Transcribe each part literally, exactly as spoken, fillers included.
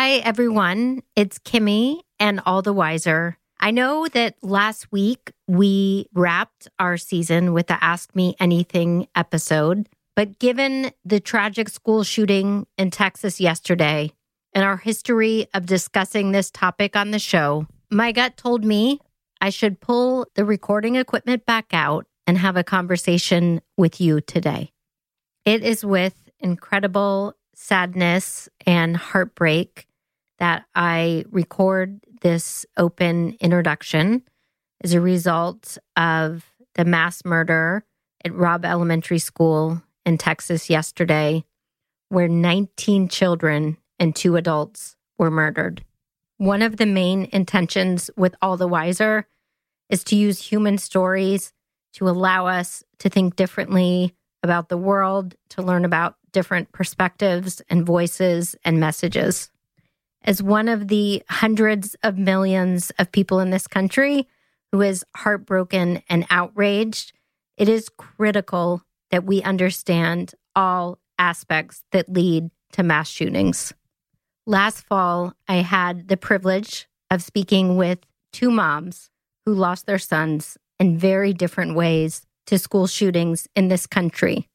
Hi, everyone. It's Kimmy and All the Wiser. I know that last week we wrapped our season with the Ask Me Anything episode, but given the tragic school shooting in Texas yesterday and our history of discussing this topic on the show, my gut told me I should pull the recording equipment back out and have a conversation with you today. It is with incredible sadness and heartbreak that I record this open introduction as a result of the mass murder at Robb Elementary School in Texas yesterday, where nineteen children and two adults were murdered. One of the main intentions with All the Wiser is to use human stories to allow us to think differently about the world, to learn about different perspectives and voices and messages. As one of the hundreds of millions of people in this country who is heartbroken and outraged, it is critical that we understand all aspects that lead to mass shootings. Last fall, I had the privilege of speaking with two moms who lost their sons in very different ways to school shootings in this country.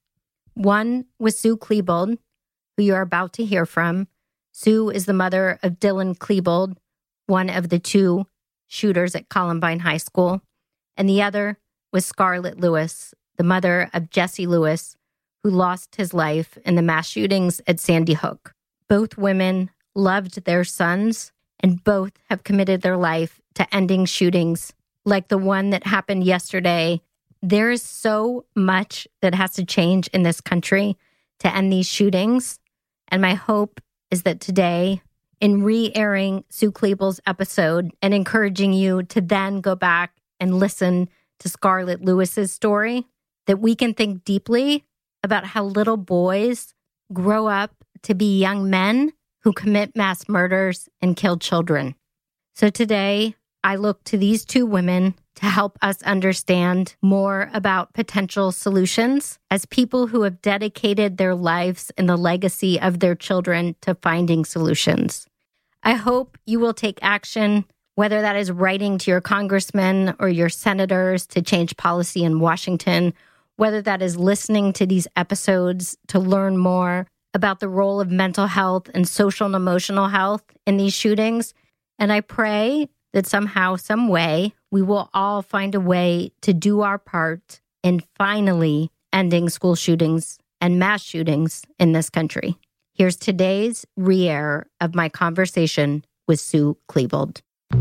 One was Sue Klebold, who you're about to hear from. Sue is the mother of Dylan Klebold, one of the two shooters at Columbine High School. And the other was Scarlett Lewis, the mother of Jesse Lewis, who lost his life in the mass shootings at Sandy Hook. Both women loved their sons, and both have committed their life to ending shootings like the one that happened yesterday. There is so much that has to change in this country to end these shootings. And my hope is that today, in re-airing Sue Klebold's episode and encouraging you to then go back and listen to Scarlett Lewis's story, that we can think deeply about how little boys grow up to be young men who commit mass murders and kill children. So today, I look to these two women to help us understand more about potential solutions as people who have dedicated their lives and the legacy of their children to finding solutions. I hope you will take action, whether that is writing to your congressmen or your senators to change policy in Washington, whether that is listening to these episodes to learn more about the role of mental health and social and emotional health in these shootings. And I pray that somehow, some way, we will all find a way to do our part in finally ending school shootings and mass shootings in this country. Here's today's re-air of my conversation with Sue Klebold.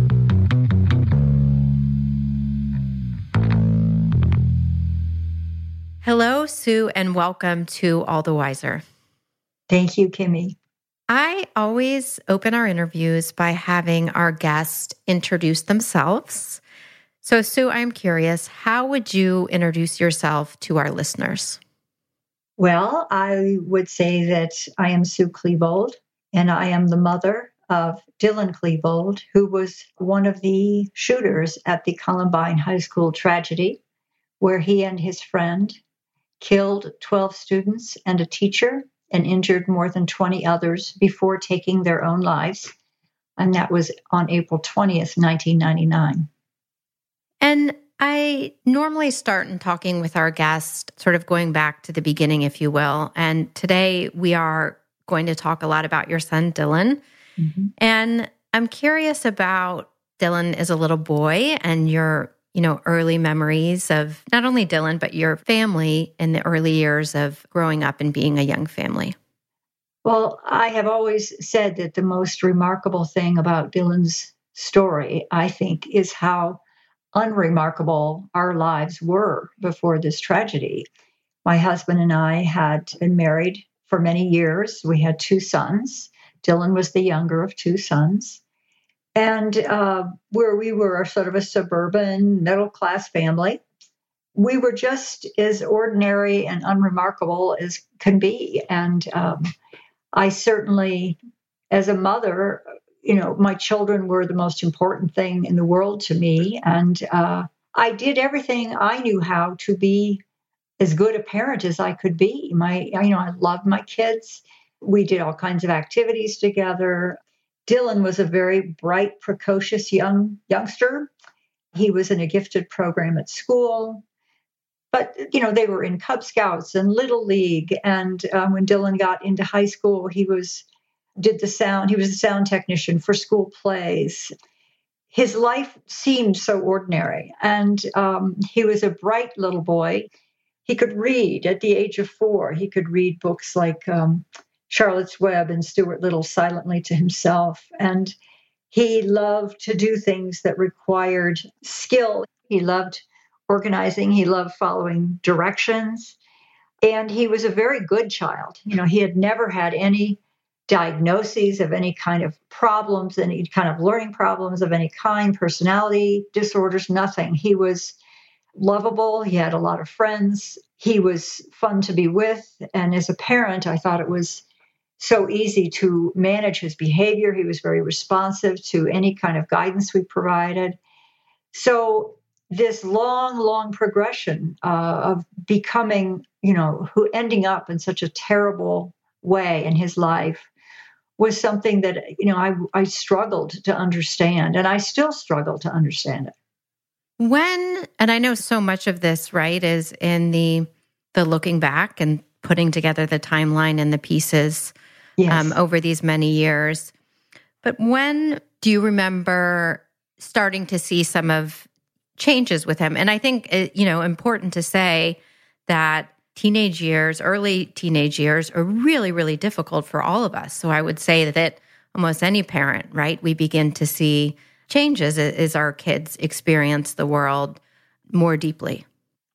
Hello, Sue, and welcome to All the Wiser. Thank you, Kimmy. I always open our interviews by having our guests introduce themselves. So, Sue, I'm curious, how would you introduce yourself to our listeners? Well, I would say that I am Sue Klebold, and I am the mother of Dylan Klebold, who was one of the shooters at the Columbine High School tragedy, where he and his friend killed twelve students and a teacher and injured more than twenty others before taking their own lives. And that was on April twentieth, nineteen ninety-nine. And I normally start in talking with our guest, sort of going back to the beginning, if you will. And today we are going to talk a lot about your son, Dylan. Mm-hmm. And I'm curious about Dylan as a little boy and your, you know, early memories of not only Dylan, but your family in the early years of growing up and being a young family. Well, I have always said that the most remarkable thing about Dylan's story, I think, is how unremarkable our lives were before this tragedy. My husband and I had been married for many years. We had two sons. Dylan was the younger of two sons. And uh, where we were sort of a suburban middle-class family, we were just as ordinary and unremarkable as can be. And um, I certainly, as a mother, you know, my children were the most important thing in the world to me. And uh, I did everything I knew how to be as good a parent as I could be. My, you know, I loved my kids. We did all kinds of activities together. Dylan was a very bright, precocious young youngster. He was in a gifted program at school. But, you know, they were in Cub Scouts and Little League. And um, when Dylan got into high school, he was did the sound. He was a sound technician for school plays. His life seemed so ordinary. And um, he was a bright little boy. He could read at the age of four. He could read books like um, Charlotte's Web and Stuart Little silently to himself. And he loved to do things that required skill. He loved organizing. He loved following directions. And he was a very good child. You know, he had never had any diagnoses of any kind of problems, any kind of learning problems of any kind, personality disorders, nothing. He was lovable. He had a lot of friends. He was fun to be with. And as a parent, I thought it was so easy to manage his behavior. He was very responsive to any kind of guidance we provided. So this long, long progression uh, of becoming, you know, who ending up in such a terrible way in his life was something that, you know, I, I struggled to understand, and I still struggle to understand it. When, and I know so much of this, right, is in the the looking back and putting together the timeline and the pieces yes. um, over these many years. But when do you remember starting to see some of changes with him? And I think, it, you know, important to say that teenage years, early teenage years are really, really difficult for all of us. So I would say that almost any parent, right, we begin to see changes as our kids experience the world more deeply.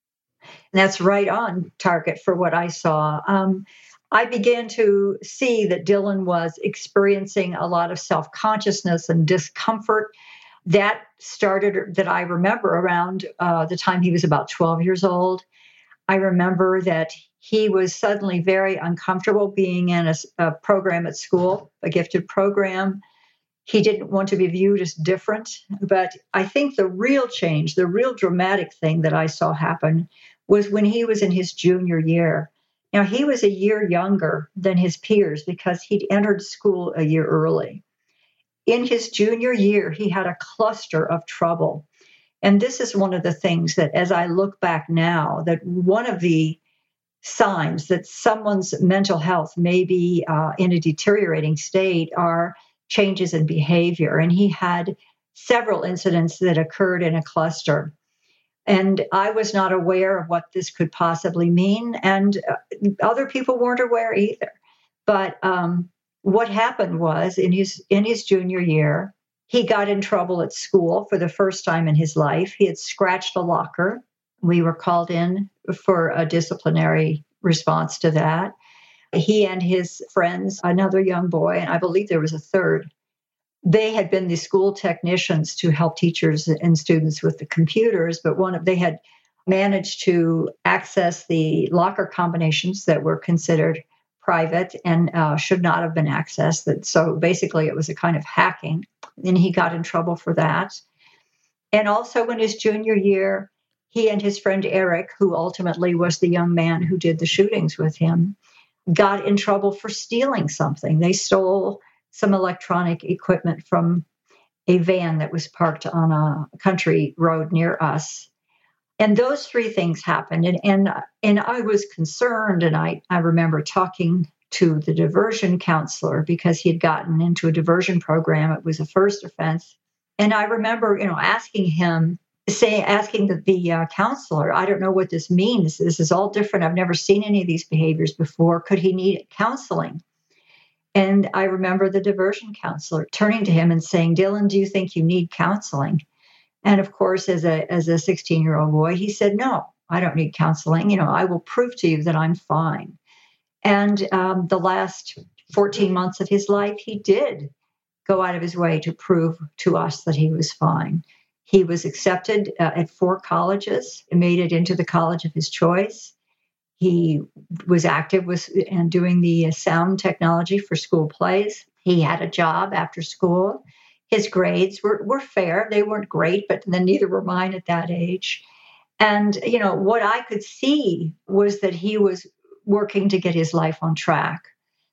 And that's right on target for what I saw. Um, I began to see that Dylan was experiencing a lot of self-consciousness and discomfort. That started, that I remember, around uh, the time he was about twelve years old. I remember that he was suddenly very uncomfortable being in a, a program at school, a gifted program. He didn't want to be viewed as different. But I think the real change, the real dramatic thing that I saw happen was when he was in his junior year. Now, he was a year younger than his peers because he'd entered school a year early. In his junior year, he had a cluster of trouble. And this is one of the things that, as I look back now, that one of the signs that someone's mental health may be uh, in a deteriorating state are changes in behavior. And he had several incidents that occurred in a cluster. And I was not aware of what this could possibly mean. And uh, other people weren't aware either. But um, what happened was in his in his junior year, he got in trouble at school for the first time in his life. He had scratched a locker. We were called in for a disciplinary response to that. He and his friends, another young boy, and I believe there was a third, they had been the school technicians to help teachers and students with the computers, but one of they had managed to access the locker combinations that were considered private and uh, should not have been accessed. That so basically it was a kind of hacking, and he got in trouble for that. And also in his junior year, he and his friend Eric, who ultimately was the young man who did the shootings with him, got in trouble for stealing something. They stole some electronic equipment from a van that was parked on a country road near us. And those three things happened. And and, and I was concerned, and I, I remember talking to the diversion counselor because he had gotten into a diversion program. It was a first offense. And I remember, you know, asking him, say, asking the, the uh, counselor, I don't know what this means. This is all different. I've never seen any of these behaviors before. Could he need counseling? And I remember the diversion counselor turning to him and saying, Dylan, do you think you need counseling? And of course, as a as a sixteen-year-old boy, he said, no, I don't need counseling. You know, I will prove to you that I'm fine. And um, the last fourteen months of his life, he did go out of his way to prove to us that he was fine. He was accepted uh, at four colleges and made it into the college of his choice. He was active with and doing the sound technology for school plays. He had a job after school. His grades were, were fair. They weren't great, but then neither were mine at that age. And, you know, what I could see was that he was working to get his life on track.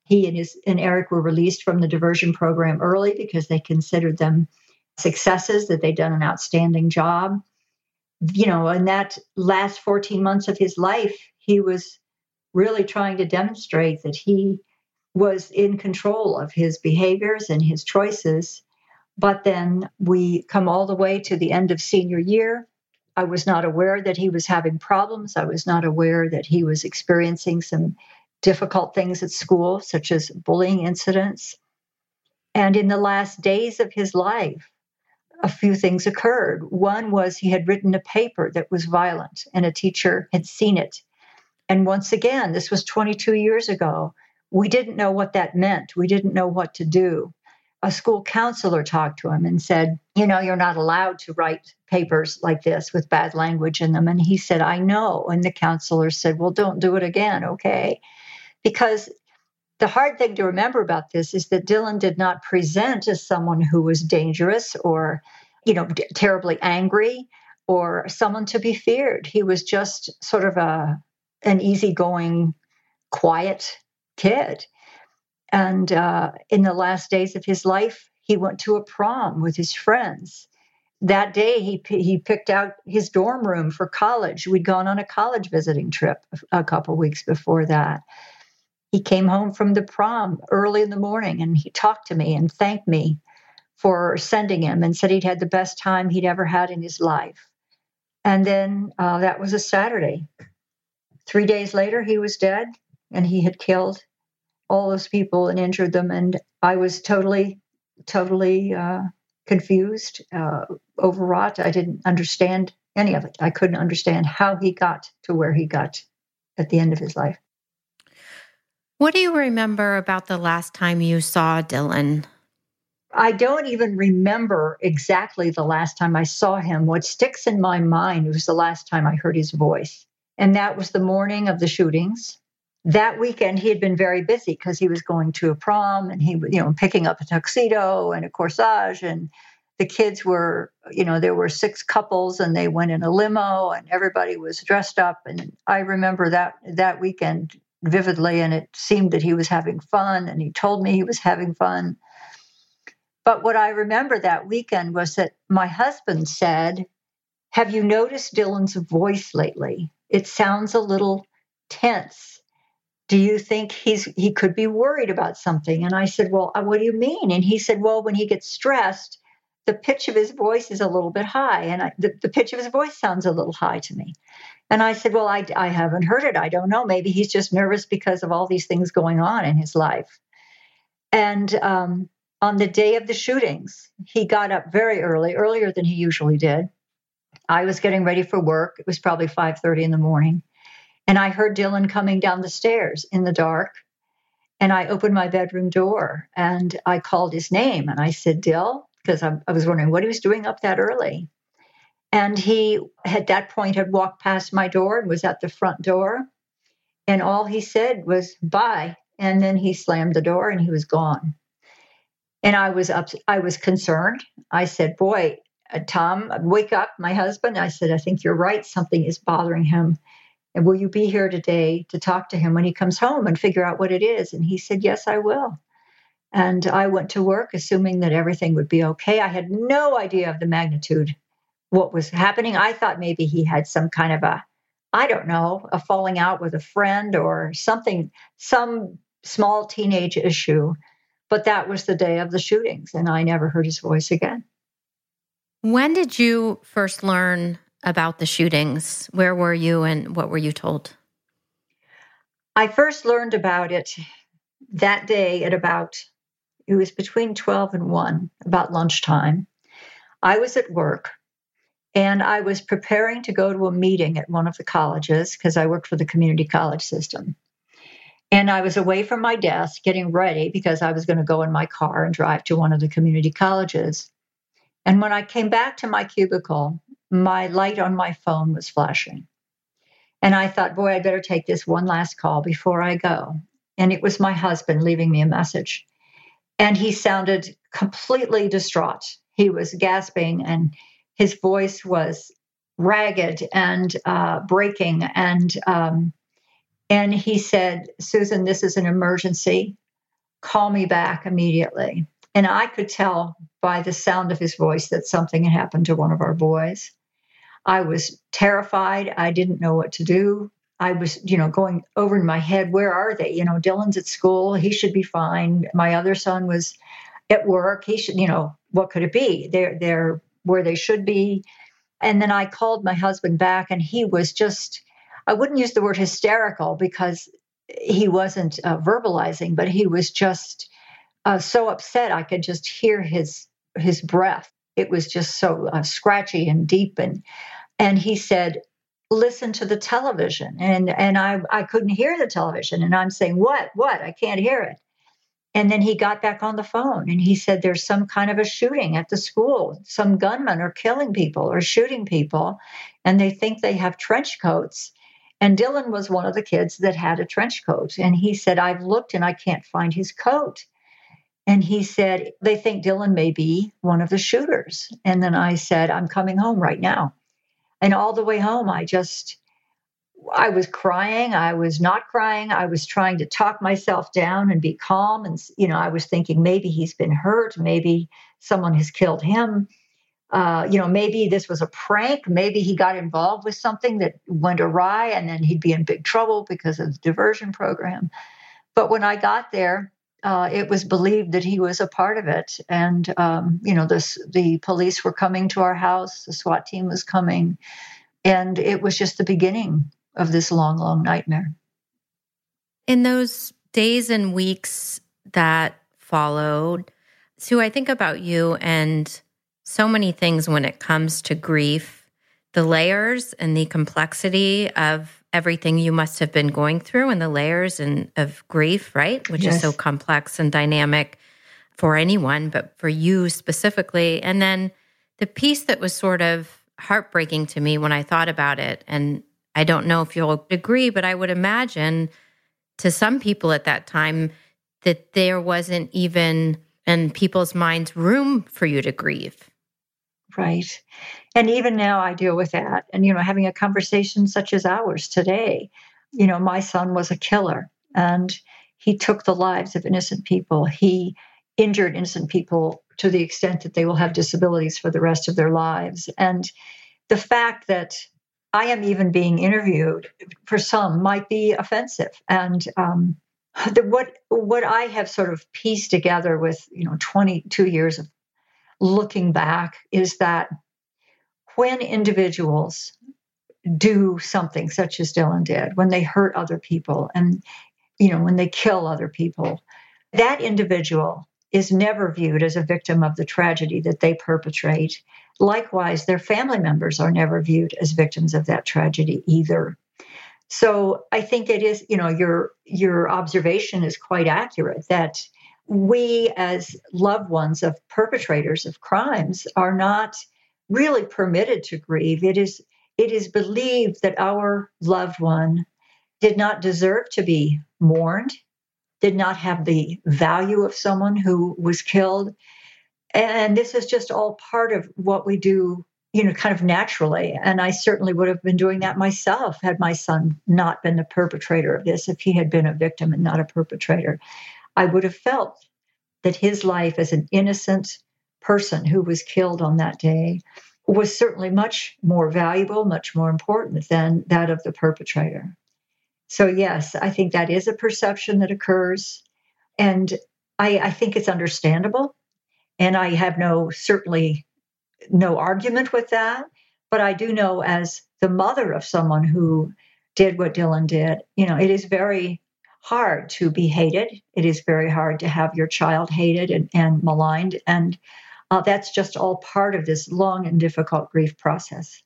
He and his and Eric were released from the diversion program early because they considered them successes, that they'd done an outstanding job. You know, in that last fourteen months of his life, he was really trying to demonstrate that he was in control of his behaviors and his choices. But then we come all the way to the end of senior year. I was not aware that he was having problems. I was not aware that he was experiencing some difficult things at school, such as bullying incidents. And in the last days of his life, a few things occurred. One was he had written a paper that was violent, and a teacher had seen it. And once again, this was twenty-two years ago. We didn't know what that meant. We didn't know what to do. A school counselor talked to him and said, you know, you're not allowed to write papers like this with bad language in them. And he said, I know. And the counselor said, well, don't do it again, okay? Because the hard thing to remember about this is that Dylan did not present as someone who was dangerous or, you know, d- terribly angry or someone to be feared. He was just sort of a an easygoing, quiet kid. And uh, in the last days of his life, he went to a prom with his friends. That day, he he picked out his dorm room for college. We'd gone on a college visiting trip a couple of weeks before that. He came home from the prom early in the morning, and he talked to me and thanked me for sending him and said he'd had the best time he'd ever had in his life. And then uh, that was a Saturday. Three days later, he was dead, and he had killed all those people and injured them. And I was totally, totally uh, confused, uh, overwrought. I didn't understand any of it. I couldn't understand how he got to where he got at the end of his life. What do you remember about the last time you saw Dylan? I don't even remember exactly the last time I saw him. What sticks in my mind was the last time I heard his voice. And that was the morning of the shootings. That weekend, he had been very busy because he was going to a prom and he was, you know, picking up a tuxedo and a corsage. And the kids were, you know, there were six couples and they went in a limo and everybody was dressed up. And I remember that that weekend vividly, and it seemed that he was having fun, and he told me he was having fun. But what I remember that weekend was that my husband said, have you noticed Dylan's voice lately? It sounds a little tense. Do you think he's he could be worried about something? And I said, well, what do you mean? And he said, well, when he gets stressed, the pitch of his voice is a little bit high. And I, the, the pitch of his voice sounds a little high to me. And I said, well, I, I haven't heard it. I don't know. Maybe he's just nervous because of all these things going on in his life. And um, on the day of the shootings, he got up very early, earlier than he usually did. I was getting ready for work. It was probably five thirty in the morning. And I heard Dylan coming down the stairs in the dark. And I opened my bedroom door and I called his name. And I said, Dill, because I, I was wondering what he was doing up that early. And he, at that point, had walked past my door and was at the front door. And all he said was, bye. And then he slammed the door and he was gone. And I was up, I was concerned. I said, boy, uh, Tom, wake up, my husband. I said, I think you're right. Something is bothering him. And will you be here today to talk to him when he comes home and figure out what it is? And he said, yes, I will. And I went to work assuming that everything would be okay. I had no idea of the magnitude, what was happening. I thought maybe he had some kind of a, I don't know, a falling out with a friend or something, some small teenage issue. But that was the day of the shootings, and I never heard his voice again. When did you first learn about the shootings? Where were you and what were you told? I first learned about it that day at about, it was between twelve and one, about lunchtime. I was at work and I was preparing to go to a meeting at one of the colleges because I worked for the community college system. And I was away from my desk getting ready because I was going to go in my car and drive to one of the community colleges. And when I came back to my cubicle, my light on my phone was flashing. And I thought, boy, I'd better take this one last call before I go. And it was my husband leaving me a message. And he sounded completely distraught. He was gasping and his voice was ragged and uh, breaking. And, um, and he said, Susan, this is an emergency. call me back immediately. And I could tell by the sound of his voice that something had happened to one of our boys. I was terrified. I didn't know what to do. I was, you know, going over in my head, where are they? You know, Dylan's at school. He should be fine. My other son was at work. He should, you know, what could it be? They're, they're where they should be. And then I called my husband back, and he was just, I wouldn't use the word hysterical because he wasn't uh, verbalizing, but he was just uh, so upset. I could just hear his his breath. It was just so uh, scratchy and deep. And and he said, listen to the television. And and I, I couldn't hear the television. And I'm saying, what, what? I can't hear it. And then he got back on the phone and he said, there's some kind of a shooting at the school. Some gunmen are killing people or shooting people, and they think they have trench coats. And Dylan was one of the kids that had a trench coat. And he said, I've looked and I can't find his coat. And he said, they think Dylan may be one of the shooters. And then I said, I'm coming home right now. And all the way home, I just, I was crying. I was not crying. I was trying to talk myself down and be calm. And, you know, I was thinking maybe he's been hurt. Maybe someone has killed him. Uh, you know, maybe this was a prank. Maybe he got involved with something that went awry and then he'd be in big trouble because of the diversion program. But when I got there, uh, it was believed that he was a part of it. And, um, you know, this, the police were coming to our house. The SWAT team was coming. And it was just the beginning of this long, long nightmare. In those days and weeks that followed, Sue, I think about you and so many things when it comes to grief, the layers and the complexity of everything you must have been going through, and the layers and of grief, right? Which Yes. is so complex and dynamic for anyone, but for you specifically. And then the piece that was sort of heartbreaking to me when I thought about it, and I don't know if you'll agree, but I would imagine to some people at that time that there wasn't even in people's minds room for you to grieve. Right. And even now I deal with that. And, you know, having a conversation such as ours today, you know, my son was a killer and he took the lives of innocent people. He injured innocent people to the extent that they will have disabilities for the rest of their lives. And the fact that I am even being interviewed for some might be offensive. And um, the, what what I have sort of pieced together with, you know, twenty-two years of looking back is that when individuals do something such as Dylan did, when they hurt other people and, you know, when they kill other people, that individual is never viewed as a victim of the tragedy that they perpetrate. Likewise, their family members are never viewed as victims of that tragedy either. So I think it is, you know, your your observation is quite accurate that we as loved ones of perpetrators of crimes are not really permitted to grieve. It is it is believed that our loved one did not deserve to be mourned, did not have the value of someone who was killed. And this is just all part of what we do, you know, kind of naturally. And I certainly would have been doing that myself had my son not been the perpetrator of this. If he had been a victim and not a perpetrator, I would have felt that his life as an innocent person who was killed on that day was certainly much more valuable, much more important than that of the perpetrator. So yes, I think that is a perception that occurs. And I, I think it's understandable. And I have no, certainly no argument with that. But I do know as the mother of someone who did what Dylan did, you know, it is very hard to be hated. It is very hard to have your child hated and, and maligned. And uh, that's just all part of this long and difficult grief process.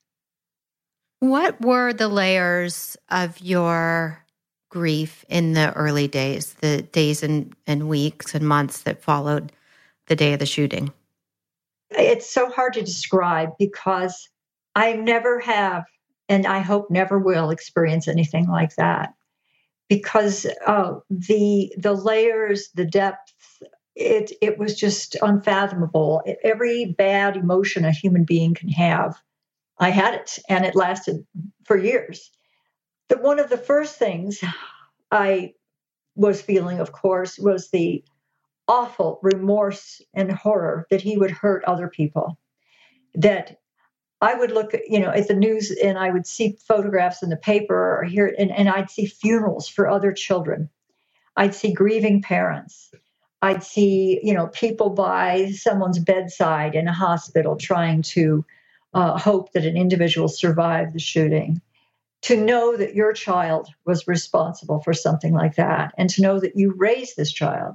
What were the layers of your grief in the early days, the days and, and weeks and months that followed the day of the shooting? It's so hard to describe because I never have, and I hope never will, experience anything like that. Because uh, the the layers, the depth, it it was just unfathomable. Every bad emotion a human being can have, I had it, and it lasted for years. But one of the first things I was feeling, of course, was the awful remorse and horror that he would hurt other people. That I would look, you know, at the news and I would see photographs in the paper or hear, and, and I'd see funerals for other children. I'd see grieving parents. I'd see, you know, people by someone's bedside in a hospital trying to uh, hope that an individual survived the shooting. To know that your child was responsible for something like that, and to know that you raised this child,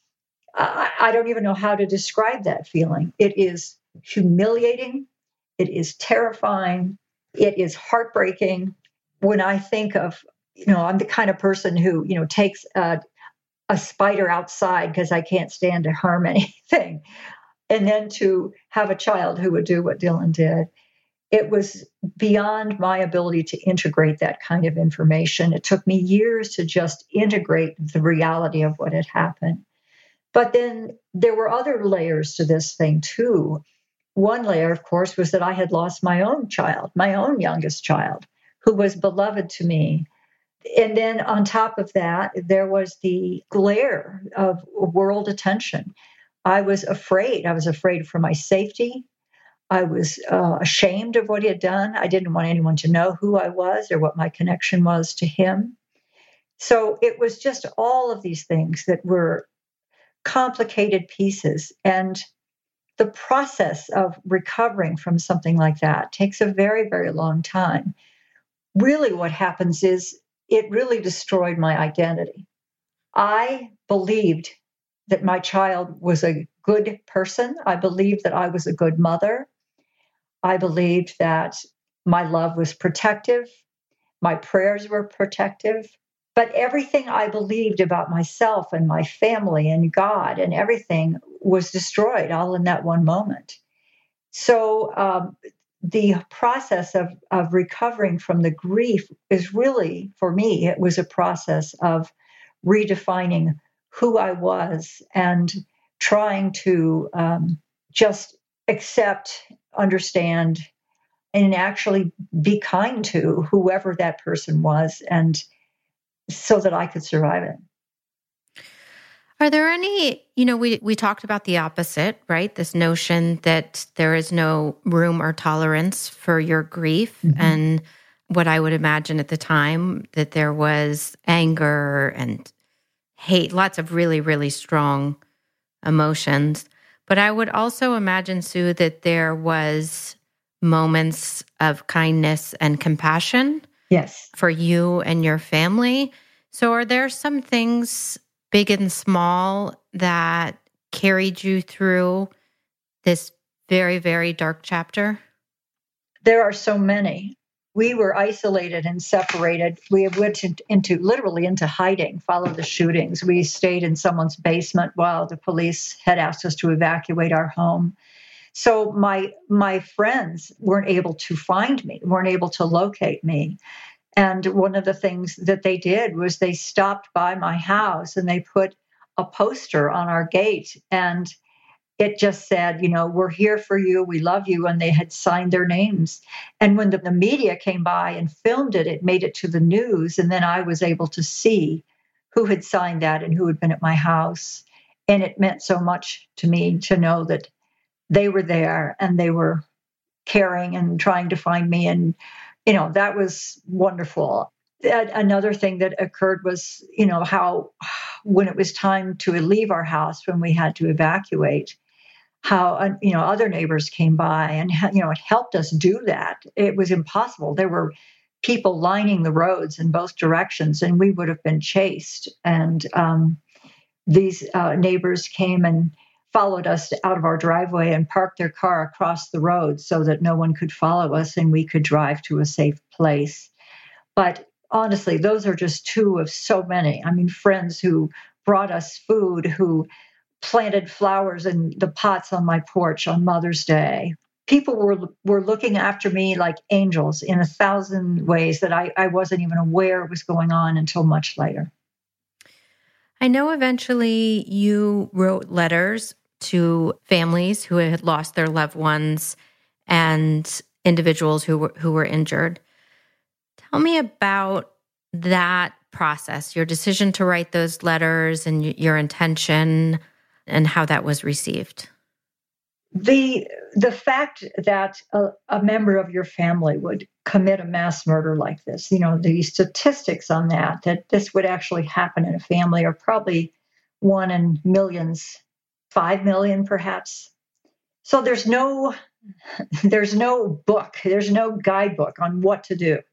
I, I don't even know how to describe that feeling. It is humiliating. It is terrifying. It is heartbreaking. When I think of, you know, I'm the kind of person who, you know, takes a, a spider outside because I can't stand to harm anything. And then to have a child who would do what Dylan did, it was beyond my ability to integrate that kind of information. It took me years to just integrate the reality of what had happened. But then there were other layers to this thing too. One layer, of course, was that I had lost my own child, my own youngest child, who was beloved to me. And then on top of that, there was the glare of world attention. I was afraid. I was afraid for my safety. I was uh, ashamed of what he had done. I didn't want anyone to know who I was or what my connection was to him. So it was just all of these things that were complicated pieces. And the process of recovering from something like that takes a very, very long time. Really, what happens is it really destroyed my identity. I believed that my child was a good person. I believed that I was a good mother. I believed that my love was protective. My prayers were protective. But everything I believed about myself and my family and God and everything was destroyed all in that one moment. So um, the process of, of recovering from the grief is really, for me, it was a process of redefining who I was and trying to um, just accept, understand, and actually be kind to whoever that person was, and so that I could survive it. Are there any, you know, we, we talked about the opposite, right? This notion that there is no room or tolerance for your grief. Mm-hmm. And what I would imagine at the time, that there was anger and hate, lots of really, really strong emotions. But I would also imagine, Sue, that there was moments of kindness and compassion. Yes. For you and your family. So are there some things, big and small, that carried you through this very, very dark chapter? There are so many. We were isolated and separated. We went into, literally into hiding, followed the shootings. We stayed in someone's basement while the police had asked us to evacuate our home. So my my friends weren't able to find me, weren't able to locate me. And one of the things that they did was they stopped by my house and they put a poster on our gate. And it just said, you know, we're here for you. We love you. And they had signed their names. And when the, the media came by and filmed it, it made it to the news. And then I was able to see who had signed that and who had been at my house. And it meant so much to me to know that they were there and they were caring and trying to find me. And, you know, that was wonderful. Another thing that occurred was, you know, how when it was time to leave our house, when we had to evacuate, how, you know, other neighbors came by and, you know, it helped us do that. It was impossible. There were people lining the roads in both directions and we would have been chased. And um, these uh, neighbors came and followed us out of our driveway and parked their car across the road so that no one could follow us and we could drive to a safe place. But honestly, those are just two of so many. I mean, friends who brought us food, who planted flowers in the pots on my porch on Mother's Day. People were were looking after me like angels in a thousand ways that I, I wasn't even aware was going on until much later. I know eventually you wrote letters to families who had lost their loved ones and individuals who were who were injured. Tell me about that process, your decision to write those letters and your intention. and how that was received? The the fact that a, a member of your family would commit a mass murder like this, you know, the statistics on that, that this would actually happen in a family are probably one in millions, five million perhaps. So there's no there's no book, there's no guidebook on what to do.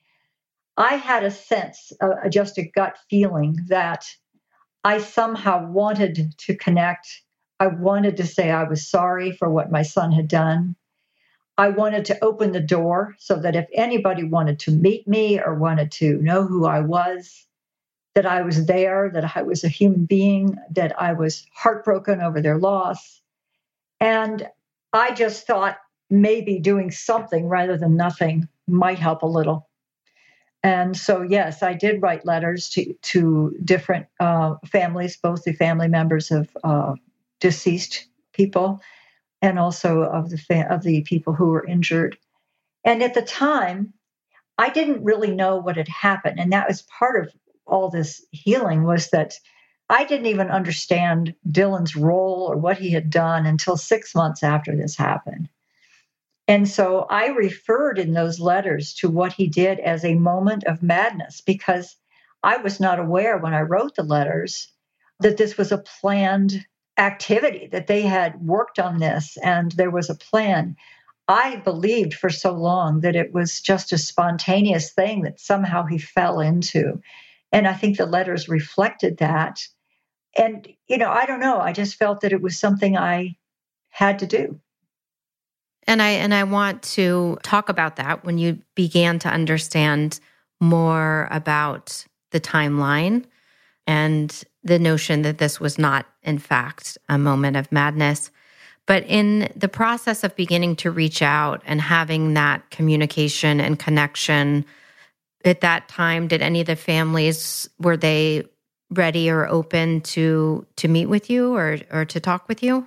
I had a sense, uh, just a gut feeling that I somehow wanted to connect. I wanted to say I was sorry for what my son had done. I wanted to open the door so that if anybody wanted to meet me or wanted to know who I was, that I was there, that I was a human being, that I was heartbroken over their loss. And I just thought maybe doing something rather than nothing might help a little. And so, yes, I did write letters to, to different uh, families, both the family members of uh, deceased people and also of the fa- of the people who were injured. And at the time, I didn't really know what had happened. And that was part of all this healing, was that I didn't even understand Dylan's role or what he had done until six months after this happened. And so I referred in those letters to what he did as a moment of madness, because I was not aware when I wrote the letters that this was a planned activity, that they had worked on this and there was a plan. I believed for so long that it was just a spontaneous thing that somehow he fell into. And I think the letters reflected that. And, you know, I don't know. I just felt that it was something I had to do. And I and I want to talk about that when you began to understand more about the timeline and the notion that this was not, in fact, a moment of madness. But in the process of beginning to reach out and having that communication and connection, at that time, did any of the families, were they ready or open to to meet with you or or to talk with you?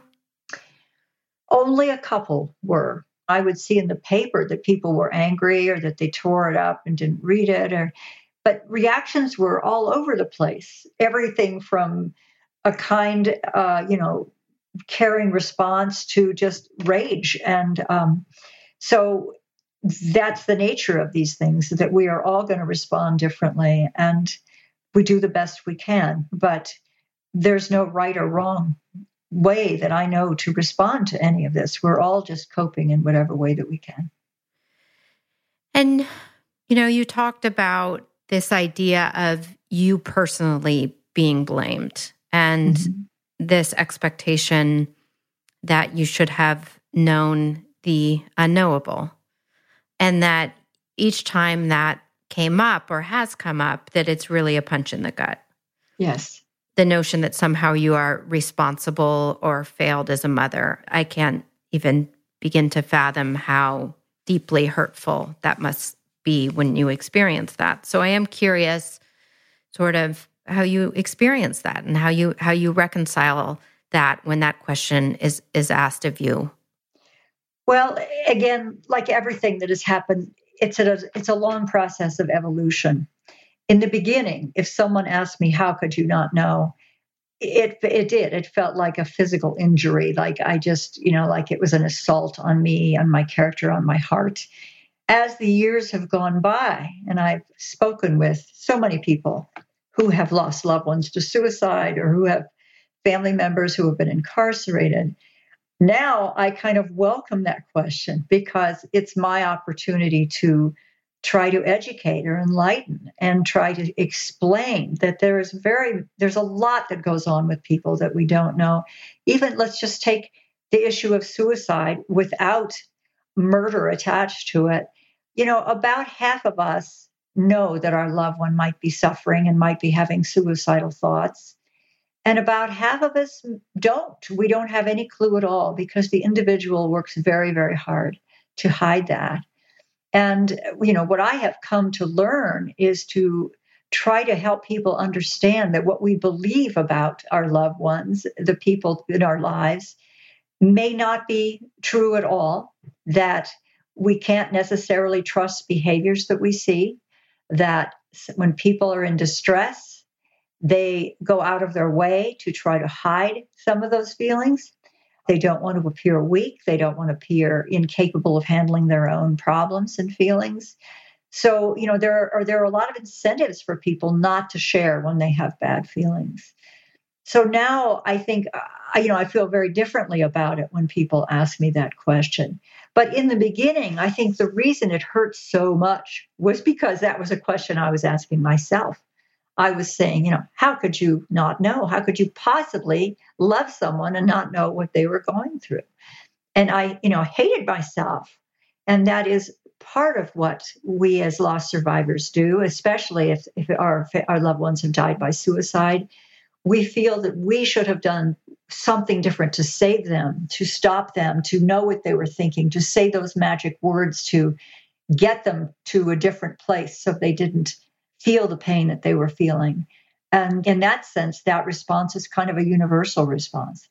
Only a couple were. I would see in the paper that people were angry or that they tore it up and didn't read it, or but reactions were all over the place. Everything from a kind, uh, you know, caring response to just rage. And um, so that's the nature of these things, that we are all going to respond differently. And we do the best we can. But there's no right or wrong way that I know to respond to any of this. We're all just coping in whatever way that we can. And, you know, you talked about this idea of you personally being blamed and mm-hmm. this expectation that you should have known the unknowable, and that each time that came up or has come up, that it's really a punch in the gut. Yes. The notion that somehow you are responsible or failed as a mother. I can't even begin to fathom how deeply hurtful that must be when you experience that. So I am curious sort of how you experience that and how you how you reconcile that when that question is is asked of you. Well, again, like everything that has happened, it's a it's a long process of evolution. In the beginning, if someone asked me, how could you not know? It it did. It felt like a physical injury, like I just, you know, like it was an assault on me, on my character, on my heart. As the years have gone by, and I've spoken with so many people who have lost loved ones to suicide or who have family members who have been incarcerated, now I kind of welcome that question, because it's my opportunity to try to educate or enlighten and try to explain that there is very, there's a lot that goes on with people that we don't know. Even let's just take the issue of suicide without murder attached to it. You know, about half of us know that our loved one might be suffering and might be having suicidal thoughts. And about half of us don't. We don't have any clue at all, because the individual works very, very hard to hide that. And, you know, what I have come to learn is to try to help people understand that what we believe about our loved ones, the people in our lives, may not be true at all, that we can't necessarily trust behaviors that we see, that when people are in distress, They go out of their way to try to hide some of those feelings. They don't want to appear weak. They don't want to appear incapable of handling their own problems and feelings. So, you know, there are there are a lot of incentives for people not to share when they have bad feelings. So now I think, uh, you know, I feel very differently about it when people ask me that question. But in the beginning, I think the reason it hurt so much was because that was a question I was asking myself. I was saying, you know, how could you not know? How could you possibly love someone and not know what they were going through? And I, you know, hated myself. And that is part of what we as loss survivors do, especially if, if our, our loved ones have died by suicide. We feel that we should have done something different to save them, to stop them, to know what they were thinking, to say those magic words to get them to a different place so they didn't feel the pain that they were feeling. And in that sense, that response is kind of a universal response.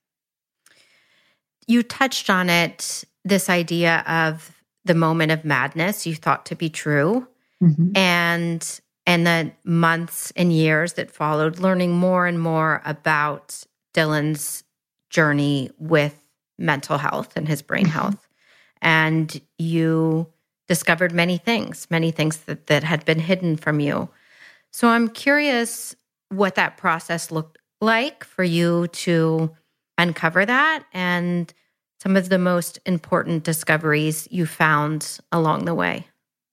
You touched on it, this idea of the moment of madness you thought to be true. Mm-hmm. And and the months and years that followed, learning more and more about Dylan's journey with mental health and his brain health. And you discovered many things, many things that, that had been hidden from you. So I'm curious what that process looked like for you to uncover that and some of the most important discoveries you found along the way.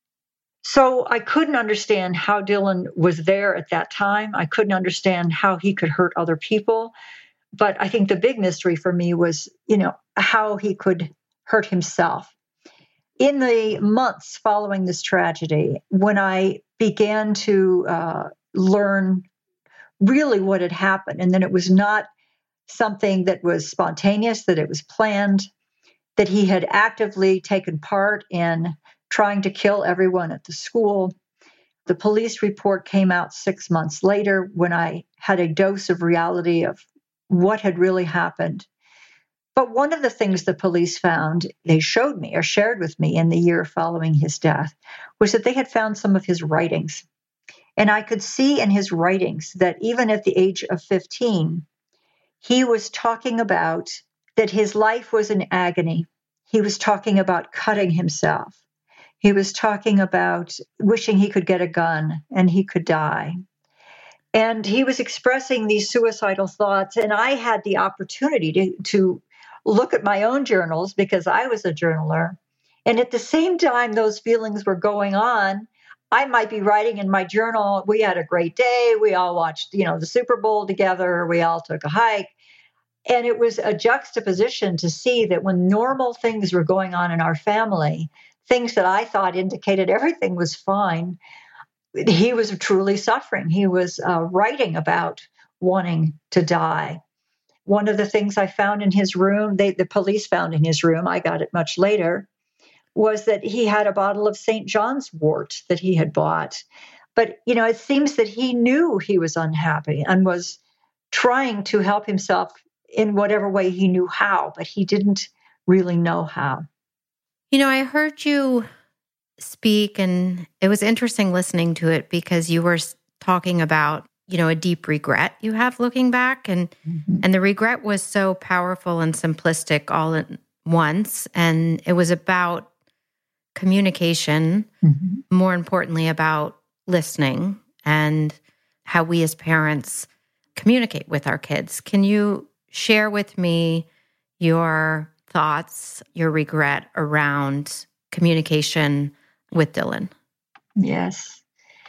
So I couldn't understand how Dylan was there at that time. I couldn't understand how he could hurt other people. But I think the big mystery for me was, you know, how he could hurt himself. In the months following this tragedy, when I began to uh, learn really what had happened, and then it was not something that was spontaneous, that it was planned, that he had actively taken part in trying to kill everyone at the school. The police report came out six months later when I had a dose of reality of what had really happened. But one of the things the police found, they showed me or shared with me in the year following his death, was that they had found some of his writings. And I could see in his writings that even at the age of fifteen, he was talking about that his life was in agony. He was talking about cutting himself. He was talking about wishing he could get a gun and he could die. And he was expressing these suicidal thoughts. And I had the opportunity to, to look at my own journals because I was a journaler. And at the same time those feelings were going on, I might be writing in my journal, we had a great day. We all watched, you know, the Super Bowl together. We all took a hike. And it was a juxtaposition to see that when normal things were going on in our family, things that I thought indicated everything was fine, he was truly suffering. He was uh, writing about wanting to die. One of the things I found in his room, they, the police found in his room, I got it much later, was that he had a bottle of Saint John's wort that he had bought. But, you know, it seems that he knew he was unhappy and was trying to help himself in whatever way he knew how, but he didn't really know how. You know, I heard you speak, and it was interesting listening to it because you were talking about, you know, a deep regret you have looking back. And, mm-hmm. and the regret was so powerful and simplistic all at once. And it was about communication, mm-hmm. more importantly, about listening and how we as parents communicate with our kids. Can you share with me your thoughts, your regret around communication with Dylan? Yes.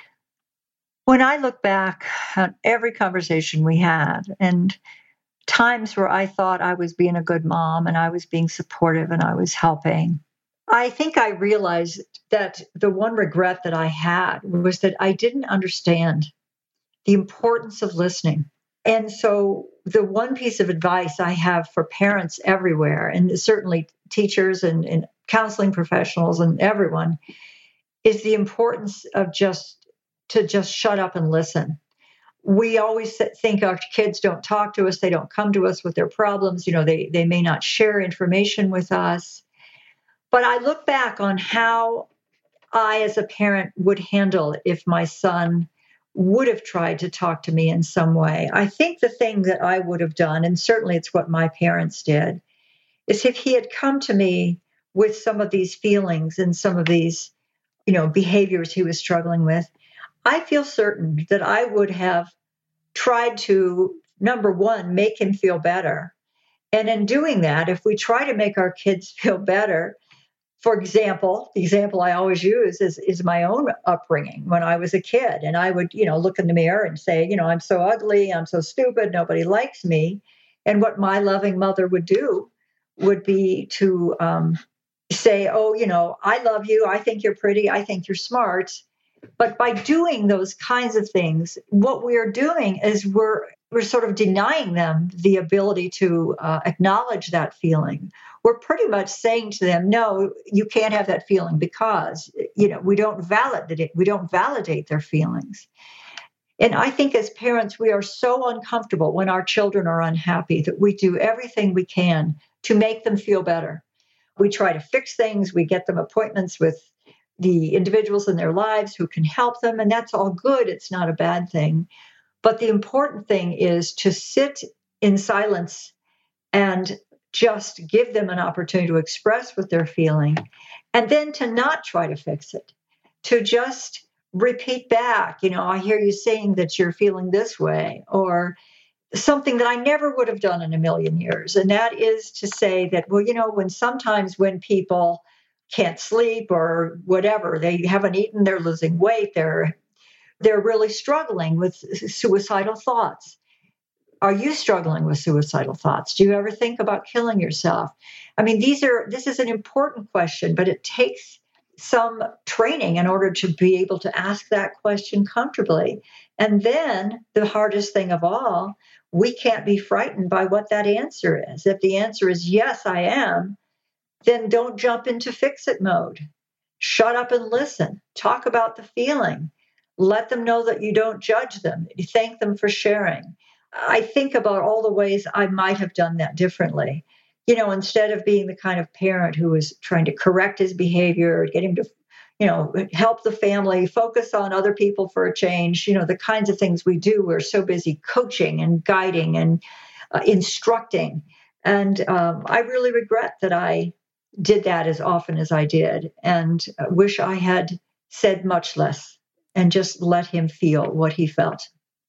When I look back on every conversation we had and times where I thought I was being a good mom and I was being supportive and I was helping, I think I realized that the one regret that I had was that I didn't understand the importance of listening. And so the one piece of advice I have for parents everywhere, and certainly teachers and, and counseling professionals and everyone, is the importance of just to just shut up and listen. We always think our kids don't talk to us. They don't come to us with their problems. You know, they, they may not share information with us. But I look back on how I, as a parent, would handle it if my son would have tried to talk to me in some way. I think the thing that I would have done, and certainly it's what my parents did, is if he had come to me with some of these feelings and some of these, you know, behaviors he was struggling with, I feel certain that I would have tried to, number one, make him feel better. And in doing that, if we try to make our kids feel better, for example, the example I always use is, is my own upbringing when I was a kid. And I would, you know, look in the mirror and say, you know, I'm so ugly, I'm so stupid, nobody likes me. And what my loving mother would do would be to um, say, oh, you know, I love you, I think you're pretty, I think you're smart. But by doing those kinds of things, what we're doing is we're we're sort of denying them the ability to uh, acknowledge that feeling. We're pretty much saying to them, no, you can't have that feeling because, you know, we don't validate it. We don't validate their feelings. And I think as parents, we are so uncomfortable when our children are unhappy that we do everything we can to make them feel better. We try to fix things. We get them appointments with the individuals in their lives who can help them. And that's all good. It's not a bad thing. But the important thing is to sit in silence and just give them an opportunity to express what they're feeling, and then to not try to fix it, to just repeat back, you know, I hear you saying that you're feeling this way, or something that I never would have done in a million years. And that is to say that, well, you know, when sometimes when people can't sleep or whatever, they haven't eaten, they're losing weight, they're they're really struggling with suicidal thoughts. Are you struggling with suicidal thoughts? Do you ever think about killing yourself? I mean, these are this is an important question, but it takes some training in order to be able to ask that question comfortably. And then the hardest thing of all, we can't be frightened by what that answer is. If the answer is yes, I am, then don't jump into fix-it mode. Shut up and listen. Talk about the feeling. Let them know that you don't judge them. You thank them for sharing. I think about all the ways I might have done that differently. You know, instead of being the kind of parent who is trying to correct his behavior, get him to, you know, help the family, focus on other people for a change, you know, the kinds of things we do. We're so busy coaching and guiding and uh, instructing. And um, I really regret that I did that as often as I did, and wish I had said much less and just let him feel what he felt.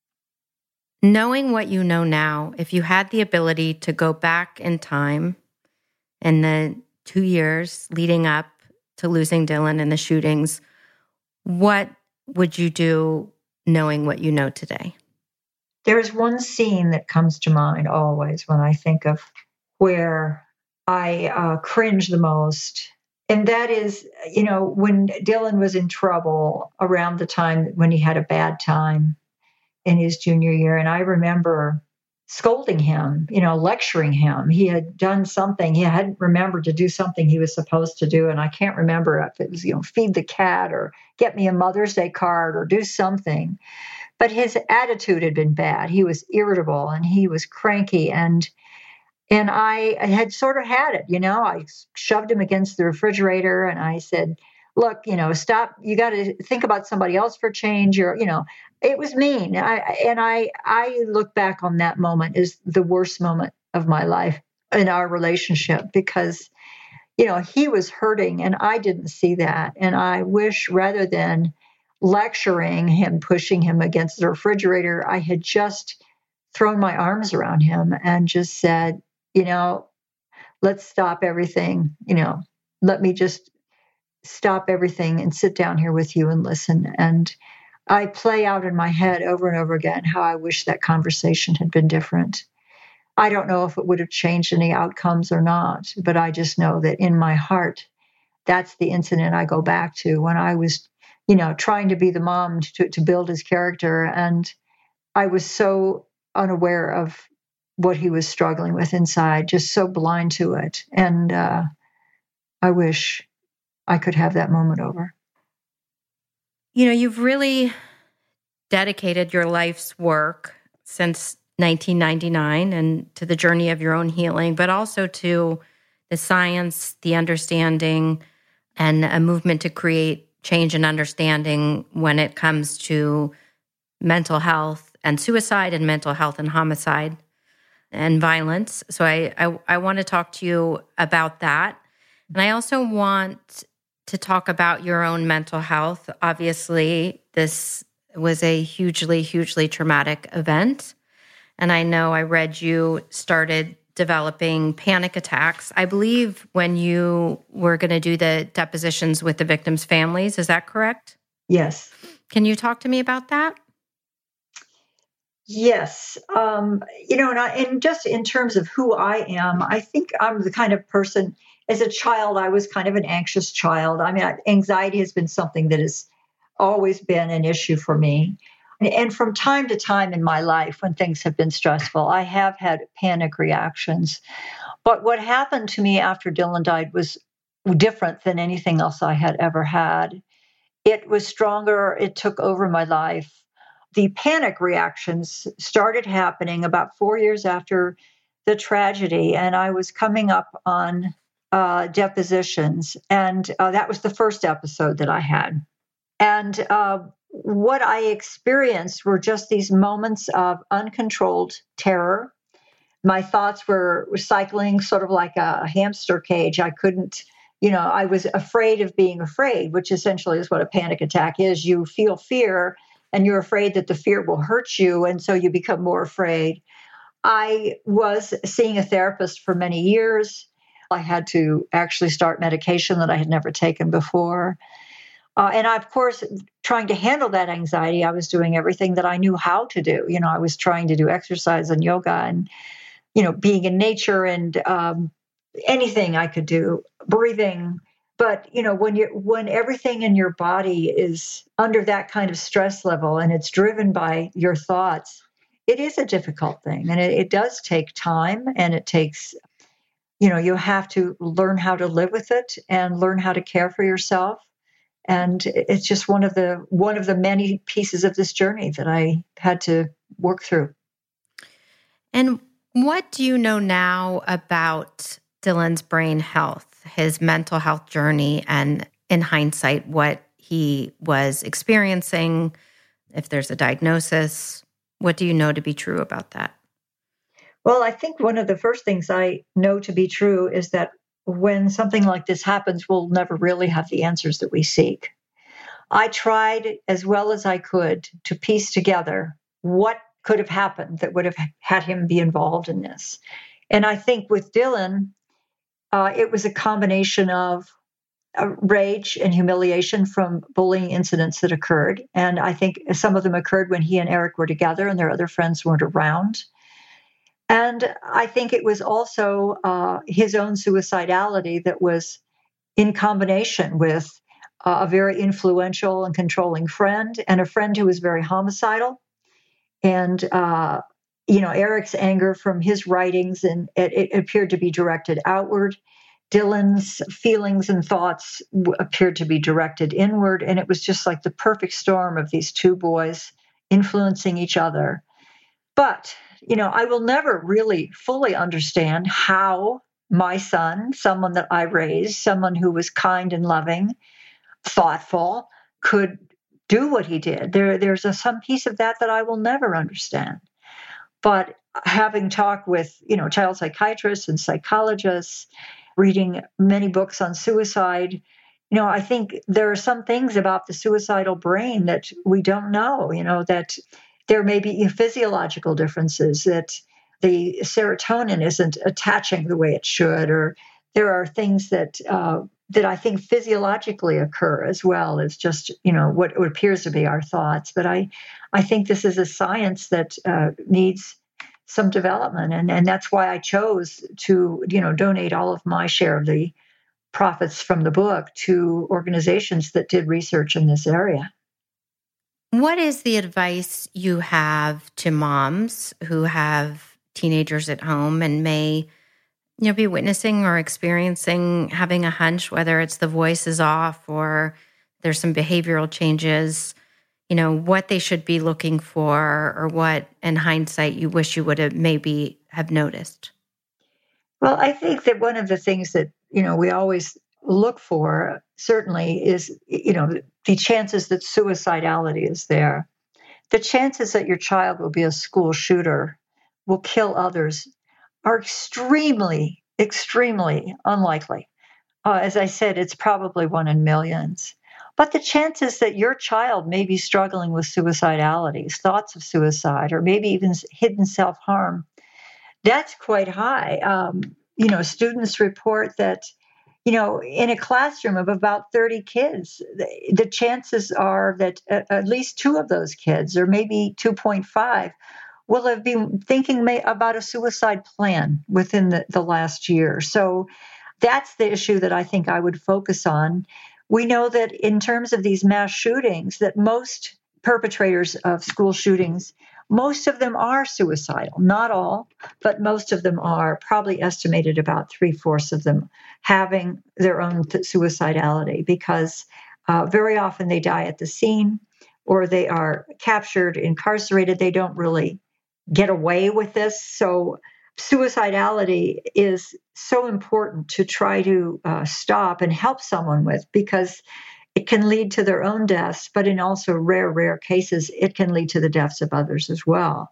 Knowing what you know now, if you had the ability to go back in time in the two years leading up to losing Dylan and the shootings, what would you do knowing what you know today? There's one scene that comes to mind always when I think of where I uh, cringe the most. And that is, you know, when Dylan was in trouble around the time when he had a bad time in his junior year. And I remember scolding him, you know, lecturing him. He had done something. He hadn't remembered to do something he was supposed to do. And I can't remember if it was, you know, feed the cat or get me a Mother's Day card or do something. But his attitude had been bad. He was irritable and he was cranky. And And I had sort of had it, you know, I shoved him against the refrigerator and I said, look, you know, stop. You got to think about somebody else for change. Or, you know, it was mean. I, and I, I look back on that moment as the worst moment of my life in our relationship because, you know, he was hurting and I didn't see that. And I wish rather than lecturing him, pushing him against the refrigerator, I had just thrown my arms around him and just said, you know, let's stop everything, you know, let me just stop everything and sit down here with you and listen. And I play out in my head over and over again how I wish that conversation had been different. I don't know if it would have changed any outcomes or not, but I just know that in my heart, that's the incident I go back to when I was, you know, trying to be the mom to, to build his character. And I was so unaware of what he was struggling with inside, just so blind to it. And uh, I wish I could have that moment over. You know, you've really dedicated your life's work since nineteen ninety-nine and to the journey of your own healing, but also to the science, the understanding, and a movement to create change and understanding when it comes to mental health and suicide and mental health and homicide and violence. So I, I, I want to talk to you about that. And I also want to talk about your own mental health. Obviously, this was a hugely, hugely traumatic event. And I know I read you started developing panic attacks, I believe, when you were going to do the depositions with the victims' families. Is that correct? Yes. Can you talk to me about that? Yes. Um, you know, and, I, and just in terms of who I am, I think I'm the kind of person, as a child, I was kind of an anxious child. I mean, anxiety has been something that has always been an issue for me. And from time to time in my life, when things have been stressful, I have had panic reactions. But what happened to me after Dylan died was different than anything else I had ever had. It was stronger. It took over my life. The panic reactions started happening about four years after the tragedy, and I was coming up on uh, depositions. And uh, that was the first episode that I had. And uh, what I experienced were just these moments of uncontrolled terror. My thoughts were cycling sort of like a hamster cage. I couldn't, you know, I was afraid of being afraid, which essentially is what a panic attack is. You feel fear and you're afraid that the fear will hurt you, and so you become more afraid. I was seeing a therapist for many years. I had to actually start medication that I had never taken before. Uh, and I, of course, trying to handle that anxiety, I was doing everything that I knew how to do. You know, I was trying to do exercise and yoga and, you know, being in nature and um, anything I could do, breathing. But, you know, when you when everything in your body is under that kind of stress level and it's driven by your thoughts, it is a difficult thing. And it, it does take time, and it takes, you know, you have to learn how to live with it and learn how to care for yourself. And it's just one of the one of the many pieces of this journey that I had to work through. And what do you know now about Dylan's brain health, his mental health journey, and in hindsight, what he was experiencing, if there's a diagnosis? What do you know to be true about that? Well, I think one of the first things I know to be true is that when something like this happens, we'll never really have the answers that we seek. I tried as well as I could to piece together what could have happened that would have had him be involved in this. And I think with Dylan, uh, it was a combination of uh, rage and humiliation from bullying incidents that occurred. And I think some of them occurred when he and Eric were together and their other friends weren't around. And I think it was also uh, his own suicidality that was in combination with uh, a very influential and controlling friend, and a friend who was very homicidal. And, uh, you know, Eric's anger from his writings, and it, it appeared to be directed outward. Dylan's feelings and thoughts w- appeared to be directed inward. And it was just like the perfect storm of these two boys influencing each other. But you know, I will never really fully understand how my son, someone that I raised, someone who was kind and loving, thoughtful, could do what he did. There, there's a, some piece of that that I will never understand. But having talked with, you know, child psychiatrists and psychologists, reading many books on suicide, you know, I think there are some things about the suicidal brain that we don't know, you know, that there may be physiological differences, that the serotonin isn't attaching the way it should, or there are things that uh, that I think physiologically occur as well as just, you know, what, what appears to be our thoughts. But I, I think this is a science that uh, needs some development, and and that's why I chose to, you know, donate all of my share of the profits from the book to organizations that did research in this area. What is the advice you have to moms who have teenagers at home and may, you know, be witnessing or experiencing having a hunch, whether it's the voice is off or there's some behavioral changes, you know, what they should be looking for, or what in hindsight you wish you would have maybe have noticed? Well, I think that one of the things that, you know, we always look for certainly is, you know, the chances that suicidality is there. the chances that your child will be a school shooter, will kill others, are extremely, extremely unlikely. Uh, as I said, it's probably one in millions. But the chances that your child may be struggling with suicidality, thoughts of suicide, or maybe even hidden self-harm, that's quite high. Um, you know, students report that, you know, in a classroom of about thirty kids, the, the chances are that at, at least two of those kids, or maybe two point five, will have been thinking may, about a suicide plan within the, the last year. So that's the issue that I think I would focus on. We know that in terms of these mass shootings, that most perpetrators of school shootings, most of them are suicidal. Not all, but most of them are, probably estimated about three-fourths of them having their own th- suicidality, because uh, very often they die at the scene, or they are captured, incarcerated. They don't really get away with this. So suicidality is so important to try to uh, stop and help someone with, because it can lead to their own deaths, but in also rare, rare cases, it can lead to the deaths of others as well.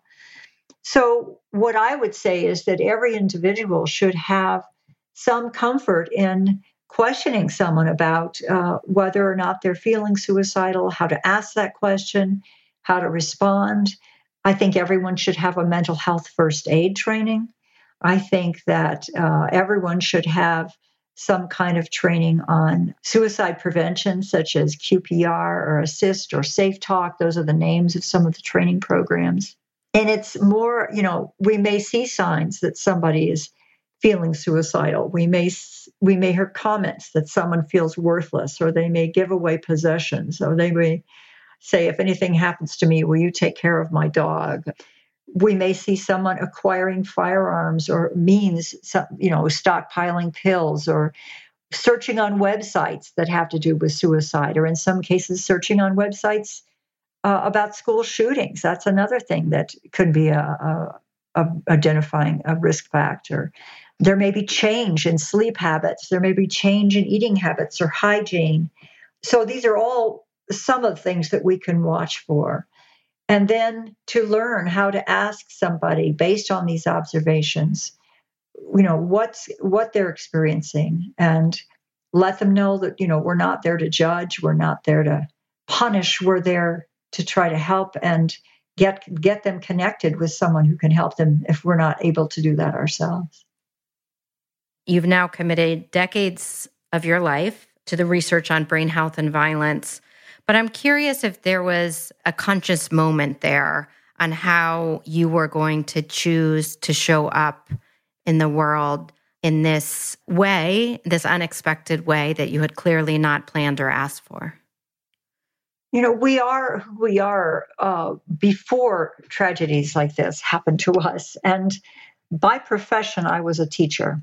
So what I would say is that every individual should have some comfort in questioning someone about uh, whether or not they're feeling suicidal, how to ask that question, how to respond. I think everyone should have a mental health first aid training. I think that uh, everyone should have some kind of training on suicide prevention, such as Q P R or ASSIST or Safe Talk. Those are the names of some of the training programs. And it's more, you know, we may see signs that somebody is feeling suicidal. We may we may hear comments that someone feels worthless, or they may give away possessions, or they may say, if anything happens to me, will you take care of my dog? We may see someone acquiring firearms or means, you know, stockpiling pills, or searching on websites that have to do with suicide, or in some cases, searching on websites uh, about school shootings. That's another thing that could be a, a, a identifying a risk factor. There may be change in sleep habits. There may be change in eating habits or hygiene. So these are all some of the things that we can watch for. And then to learn how to ask somebody based on these observations, you know, what's what they're experiencing, and let them know that, you know, we're not there to judge, we're not there to punish, we're there to try to help and get get them connected with someone who can help them if we're not able to do that ourselves. You've now committed decades of your life to the research on brain health and violence. But I'm curious if there was a conscious moment there on how you were going to choose to show up in the world in this way, this unexpected way that you had clearly not planned or asked for. You know, we are who we are uh, before tragedies like this happened to us. And by profession, I was a teacher.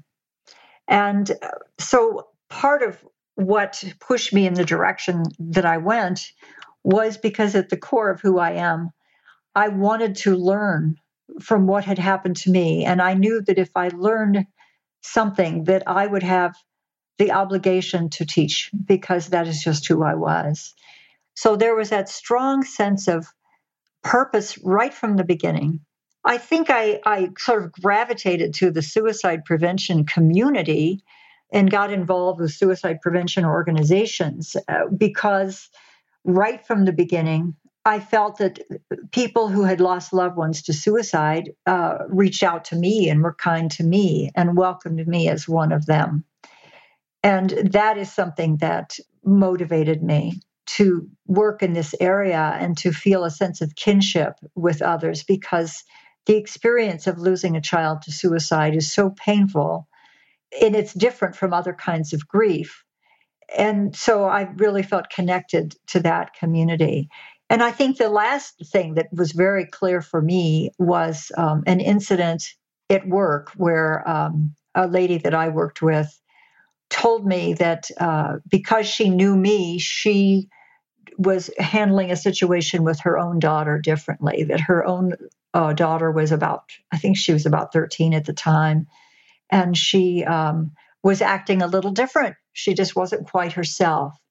And so part of what pushed me in the direction that I went was because at the core of who I am, I wanted to learn from what had happened to me. And I knew that if I learned something, that I would have the obligation to teach, because that is just who I was. So there was that strong sense of purpose right from the beginning. I think I, I sort of gravitated to the suicide prevention community and got involved with suicide prevention organizations uh, because right from the beginning, I felt that people who had lost loved ones to suicide uh, reached out to me and were kind to me and welcomed me as one of them. And that is something that motivated me to work in this area and to feel a sense of kinship with others, because the experience of losing a child to suicide is so painful, and it's different from other kinds of grief. And so I really felt connected to that community. And I think the last thing that was very clear for me was um, an incident at work where um, a lady that I worked with told me that uh, because she knew me, she was handling a situation with her own daughter differently, that her own uh, daughter was about, I think she was about thirteen at the time, and she um, was acting a little different. She just wasn't quite herself.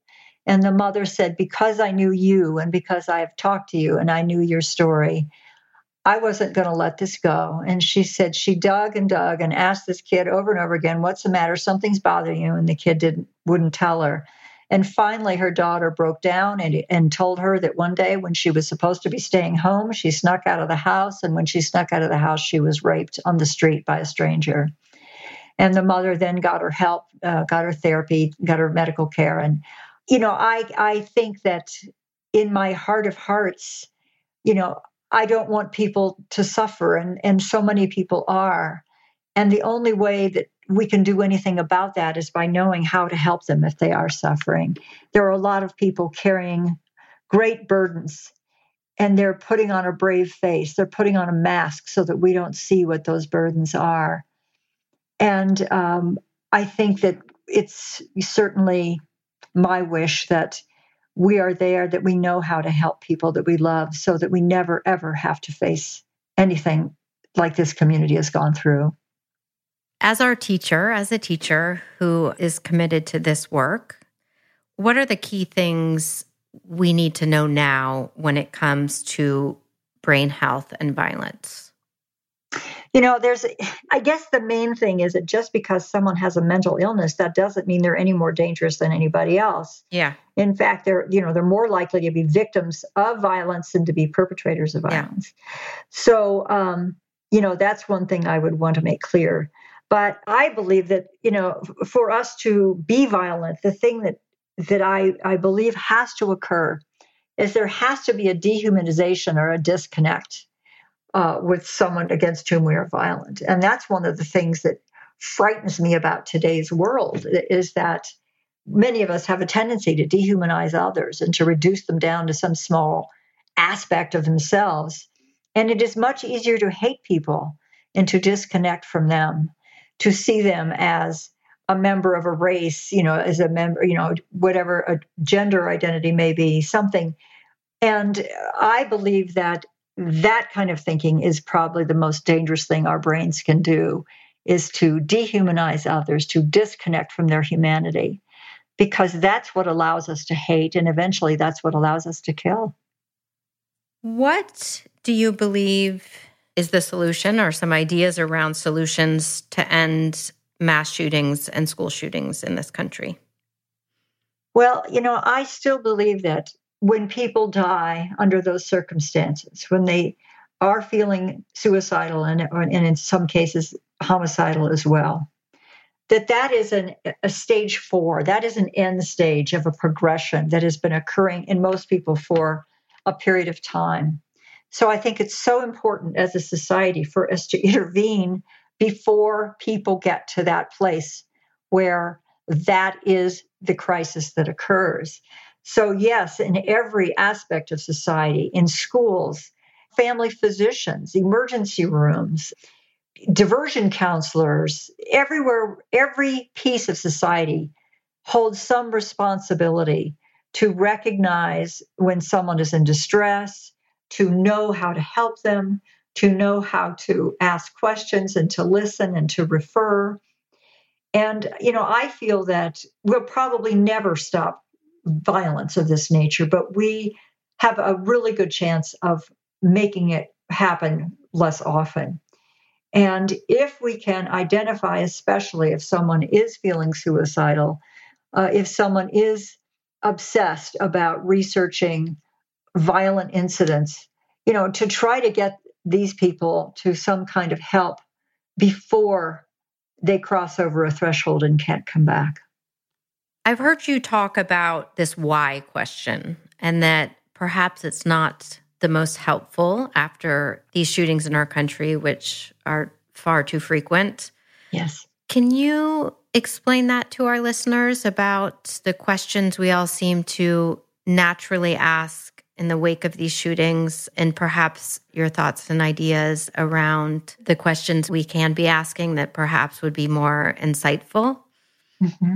And the mother said, because I knew you and because I have talked to you and I knew your story, I wasn't going to let this go. And she said she dug and dug and asked this kid over and over again, what's the matter? Something's bothering you. And the kid didn't wouldn't tell her. And finally, her daughter broke down and, and told her that one day when she was supposed to be staying home, she snuck out of the house. And when she snuck out of the house, she was raped on the street by a stranger. And the mother then got her help, uh, got her therapy, got her medical care. And, you know, I, I think that in my heart of hearts, you know, I don't want people to suffer. And, and so many people are. And the only way that we can do anything about that is by knowing how to help them if they are suffering. There are a lot of people carrying great burdens, and they're putting on a brave face. They're putting on a mask so that we don't see what those burdens are. And um, I think that it's certainly my wish that we are there, that we know how to help people that we love so that we never, ever have to face anything like this community has gone through. As our teacher, as a teacher who is committed to this work, what are the key things we need to know now when it comes to brain health and violence? You know, there's, I guess the main thing is that just because someone has a mental illness, that doesn't mean they're any more dangerous than anybody else. Yeah. In fact, they're, you know, they're more likely to be victims of violence than to be perpetrators of violence. Yeah. So, um, you know, that's one thing I would want to make clear. But I believe that, you know, for us to be violent, the thing that that I, I believe has to occur is there has to be a dehumanization or a disconnect uh, with someone against whom we are violent. And that's one of the things that frightens me about today's world, is that many of us have a tendency to dehumanize others and to reduce them down to some small aspect of themselves. And it is much easier to hate people and to disconnect from them, to see them as a member of a race, you know, as a member, you know, whatever a gender identity may be, something. And I believe that that kind of thinking is probably the most dangerous thing our brains can do, is to dehumanize others, to disconnect from their humanity, because that's what allows us to hate. And eventually that's what allows us to kill. What do you believe is the solution, or some ideas around solutions to end mass shootings and school shootings in this country? Well, you know, I still believe that when people die under those circumstances, when they are feeling suicidal and, and in some cases homicidal as well, that that is an, a stage four. That is an end stage of a progression that has been occurring in most people for a period of time. So I think it's so important as a society for us to intervene before people get to that place where that is the crisis that occurs. So yes, in every aspect of society, in schools, family physicians, emergency rooms, diversion counselors, everywhere, every piece of society holds some responsibility to recognize when someone is in distress, to know how to help them, to know how to ask questions and to listen and to refer. And, you know, I feel that we'll probably never stop violence of this nature, but we have a really good chance of making it happen less often. And if we can identify, especially if someone is feeling suicidal, uh, if someone is obsessed about researching violent incidents, you know, to try to get these people to some kind of help before they cross over a threshold and can't come back. I've heard you talk about this why question, and that perhaps it's not the most helpful after these shootings in our country, which are far too frequent. Yes. Can you explain that to our listeners about the questions we all seem to naturally ask in the wake of these shootings, and perhaps your thoughts and ideas around the questions we can be asking that perhaps would be more insightful? Mm-hmm.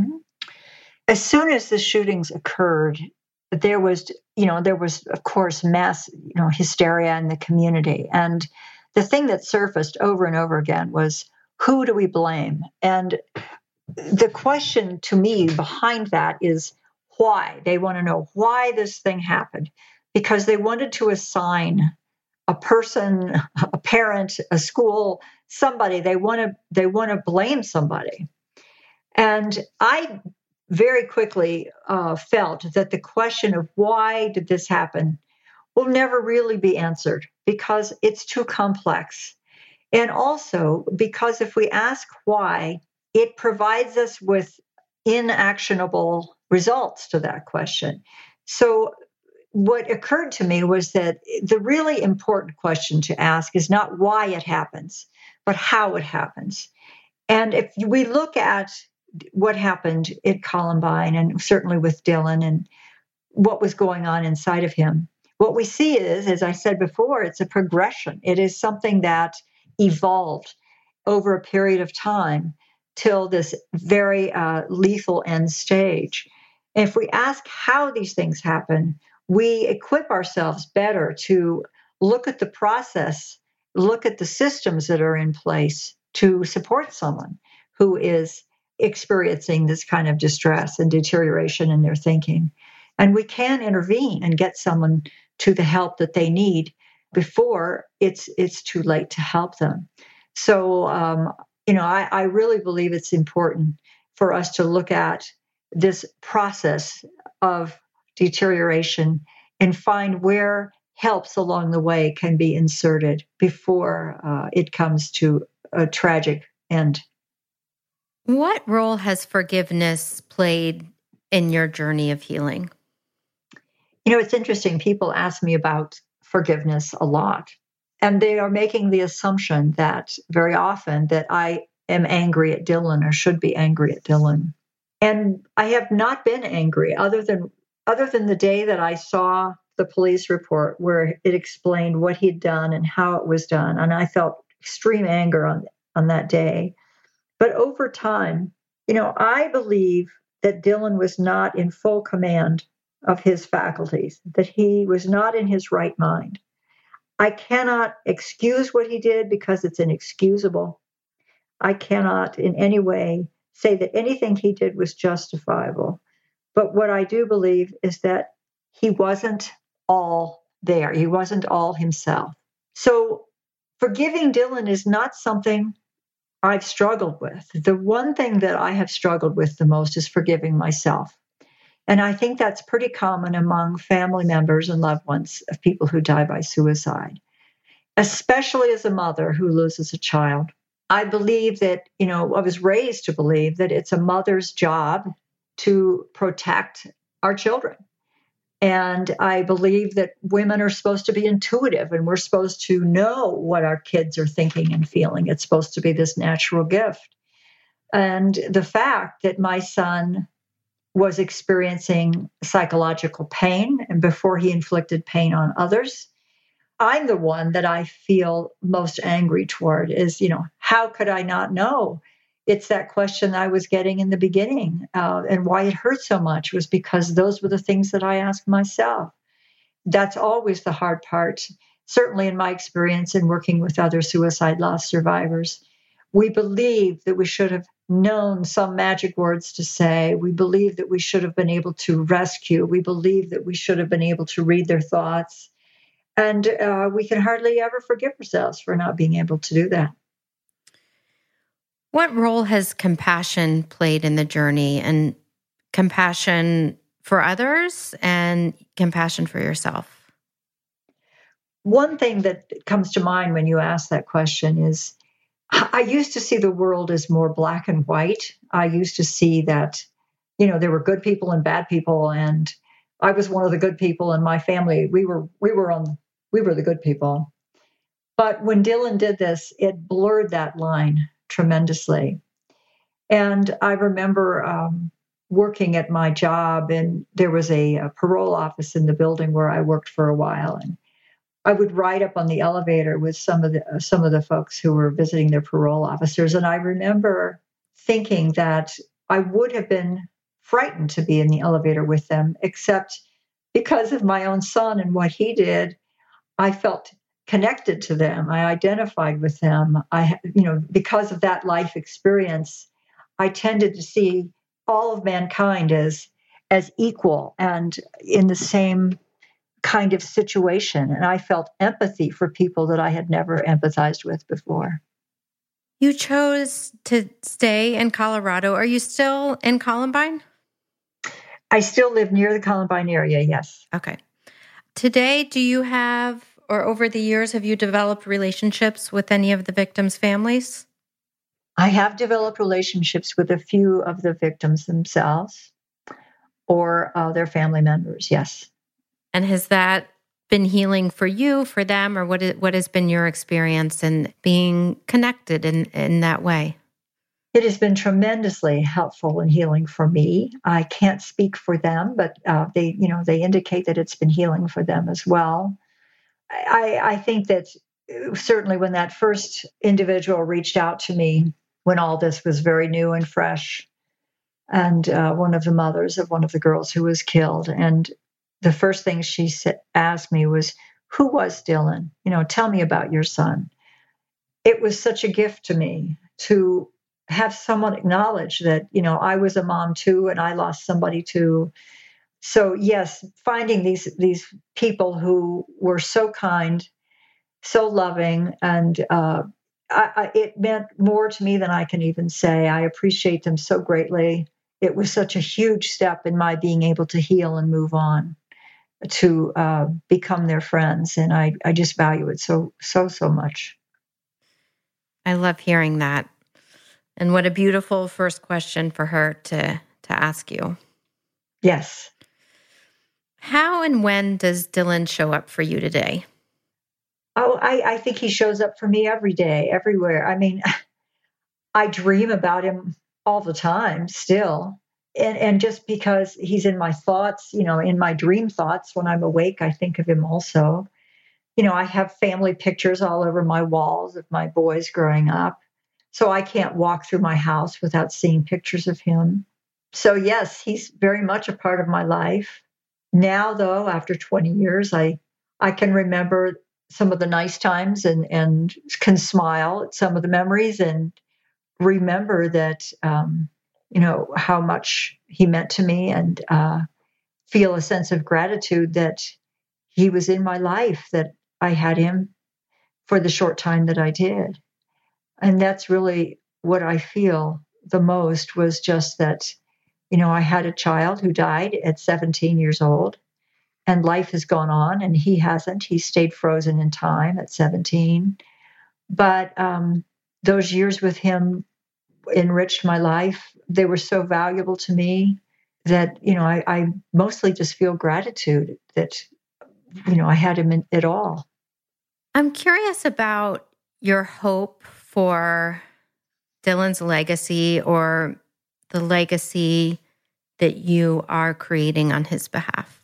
As soon as the shootings occurred, there was, you know, there was, of course, mass, you know, hysteria in the community. And the thing that surfaced over and over again was, who do we blame? And the question to me behind that is, why. They want to know why this thing happened because they wanted to assign a person, a parent, a school, somebody. They want to they want to blame somebody. And I very quickly uh, felt that the question of why did this happen will never really be answered because it's too complex. And also because if we ask why, it provides us with inactionable results to that question. So what occurred to me was that the really important question to ask is not why it happens, but how it happens. And if we look at what happened at Columbine and certainly with Dylan and what was going on inside of him, what we see is, as I said before, it's a progression. It is something that evolved over a period of time till this very uh, lethal end stage. And if we ask how these things happen, we equip ourselves better to look at the process, look at the systems that are in place to support someone who is experiencing this kind of distress and deterioration in their thinking. And we can intervene and get someone to the help that they need before it's it's too late to help them. So, um, you know, I, I really believe it's important for us to look at this process of deterioration and find where helps along the way can be inserted before uh, it comes to a tragic end. What role has forgiveness played in your journey of healing? You know, it's interesting. People ask me about forgiveness a lot, and they are making the assumption that very often that I am angry at Dylan or should be angry at Dylan. And I have not been angry other than other than the day that I saw the police report where it explained what he'd done and how it was done. And I felt extreme anger on, on that day. But over time, you know, I believe that Dylan was not in full command of his faculties, that he was not in his right mind. I cannot excuse what he did because it's inexcusable. I cannot in any way say that anything he did was justifiable. But what I do believe is that he wasn't all there. He wasn't all himself. So forgiving Dylan is not something I've struggled with. The one thing that I have struggled with the most is forgiving myself. And I think that's pretty common among family members and loved ones of people who die by suicide, especially as a mother who loses a child. I believe that, you know, I was raised to believe that it's a mother's job to protect our children. And I believe that women are supposed to be intuitive and we're supposed to know what our kids are thinking and feeling. It's supposed to be this natural gift. And the fact that my son was experiencing psychological pain and before he inflicted pain on others, I'm the one that I feel most angry toward is, you know, how could I not know? It's that question I was getting in the beginning. Uh, and why it hurt so much was because those were the things that I asked myself. That's always the hard part. Certainly in my experience in working with other suicide loss survivors, we believe that we should have known some magic words to say. We believe that we should have been able to rescue. We believe that we should have been able to read their thoughts. And uh, we can hardly ever forgive ourselves for not being able to do that. What role has compassion played in the journey, and compassion for others and compassion for yourself? One thing that comes to mind when you ask that question is, I used to see the world as more black and white. I used to see that, you know, there were good people and bad people, and I was one of the good people, and my family, we were we were on we were the good people. But when Dylan did this, it blurred that line tremendously. And I remember um, working at my job, and there was a, a parole office in the building where I worked for a while, and I would ride up on the elevator with some of the uh, some of the folks who were visiting their parole officers. And I remember thinking that I would have been frightened to be in the elevator with them, except because of my own son and what he did, I felt connected to them. I identified with them. I, you know, because of that life experience, I tended to see all of mankind as as equal and in the same kind of situation. And I felt empathy for people that I had never empathized with before. You chose to stay in Colorado. Are you still in Columbine? I still live near the Columbine area, yes. Okay. Today, do you have, or over the years, have you developed relationships with any of the victims' families? I have developed relationships with a few of the victims themselves or uh, their family members, yes. And has that been healing for you, for them, or what, is, what has been your experience in being connected in, in that way? It has been tremendously helpful and healing for me. I can't speak for them, but uh, they, you know, they indicate that it's been healing for them as well. I, I think that certainly when that first individual reached out to me, when all this was very new and fresh, and uh, one of the mothers of one of the girls who was killed, and the first thing she said, asked me was, "Who was Dylan? You know, tell me about your son." It was such a gift to me to have someone acknowledge that, you know, I was a mom too, and I lost somebody too. So yes, finding these these people who were so kind, so loving, and uh, I, I, it meant more to me than I can even say. I appreciate them so greatly. It was such a huge step in my being able to heal and move on, to uh, become their friends, and I I just value it so so so much. I love hearing that. And what a beautiful first question for her to, to ask you. Yes. How and when does Dylan show up for you today? Oh, I, I think he shows up for me every day, everywhere. I mean, I dream about him all the time still. And, and just because he's in my thoughts, you know, in my dream thoughts, when I'm awake, I think of him also. You know, I have family pictures all over my walls of my boys growing up. So I can't walk through my house without seeing pictures of him. So yes, he's very much a part of my life. Now, though, after twenty years, I I can remember some of the nice times and, and can smile at some of the memories and remember that, um, you know, how much he meant to me, and uh, feel a sense of gratitude that he was in my life, that I had him for the short time that I did. And that's really what I feel the most, was just that, you know, I had a child who died at seventeen years old, and life has gone on, and he hasn't. He stayed frozen in time at seventeen. But um, those years with him enriched my life. They were so valuable to me that, you know, I, I mostly just feel gratitude that, you know, I had him in it all. I'm curious about your hope for Dylan's legacy, or the legacy that you are creating on his behalf.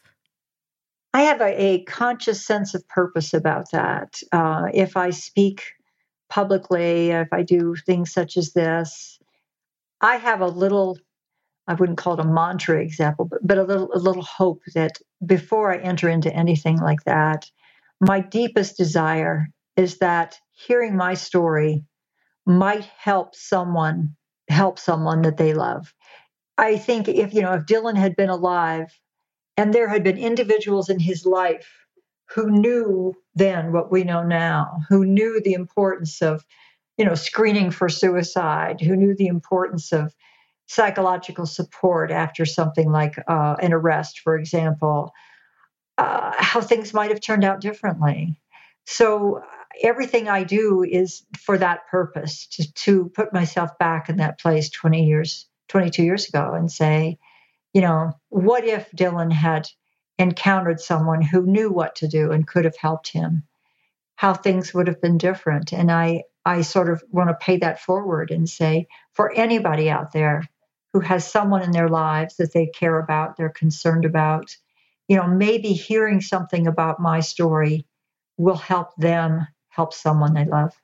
I have a, a conscious sense of purpose about that. Uh, if I speak publicly, if I do things such as this, I have a little, I wouldn't call it a mantra example, but, but a little a little hope that before I enter into anything like that, my deepest desire is that hearing my story might help someone help someone that they love. I think if, you know, if Dylan had been alive and there had been individuals in his life who knew then what we know now, who knew the importance of, you know, screening for suicide, who knew the importance of psychological support after something like uh, an arrest, for example, uh, how things might have turned out differently. So everything I do is for that purpose, to, to put myself back in that place twenty years, twenty-two years ago, and say, you know, what if Dylan had encountered someone who knew what to do and could have helped him? How things would have been different. And I, I sort of want to pay that forward and say, for anybody out there who has someone in their lives that they care about, they're concerned about, you know, maybe hearing something about my story will help them help someone they love.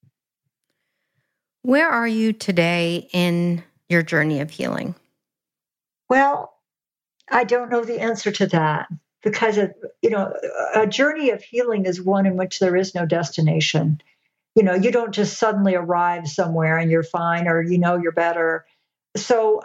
Where are you today in your journey of healing? Well, I don't know the answer to that, because, of, you know, a journey of healing is one in which there is no destination. You know, you don't just suddenly arrive somewhere and you're fine, or, you know, you're better. So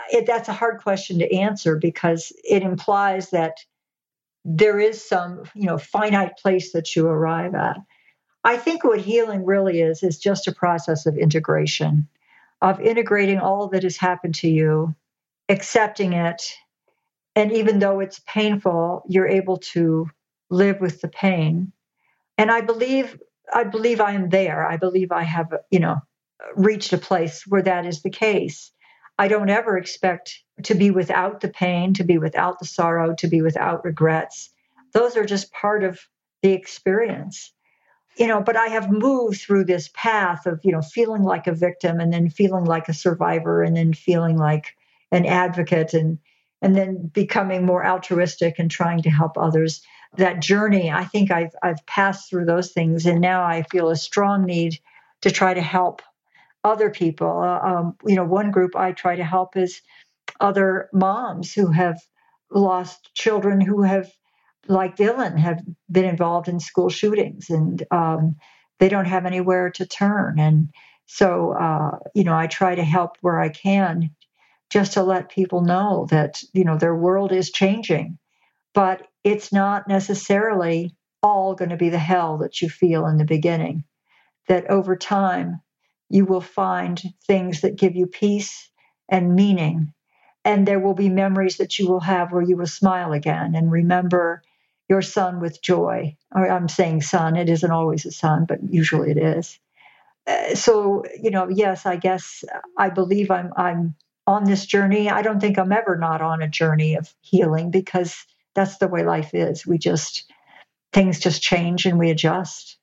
it, that's a hard question to answer because it implies that there is some, you know, finite place that you arrive at. I think what healing really is, is just a process of integration, of integrating all that has happened to you, accepting it. And even though it's painful, you're able to live with the pain. And I believe, I believe I am there. I believe I have, you know, reached a place where that is the case. I don't ever expect to be without the pain, to be without the sorrow, to be without regrets. Those are just part of the experience. You know, but I have moved through this path of, you know, feeling like a victim and then feeling like a survivor and then feeling like an advocate and and then becoming more altruistic and trying to help others. That journey, I think I've I've passed through those things, and now I feel a strong need to try to help other people. Uh, um, you know, one group I try to help is other moms who have lost children who have, like Dylan, have been involved in school shootings, and um, they don't have anywhere to turn. And so, uh, you know, I try to help where I can, just to let people know that, you know, their world is changing, but it's not necessarily all going to be the hell that you feel in the beginning. That over time, you will find things that give you peace and meaning. And there will be memories that you will have where you will smile again and remember your son with joy. Or I'm saying son, it isn't always a son, but usually it is. Uh, so, you know, yes, I guess I believe I'm I'm on this journey. I don't think I'm ever not on a journey of healing because that's the way life is. We just, things just change and we adjust.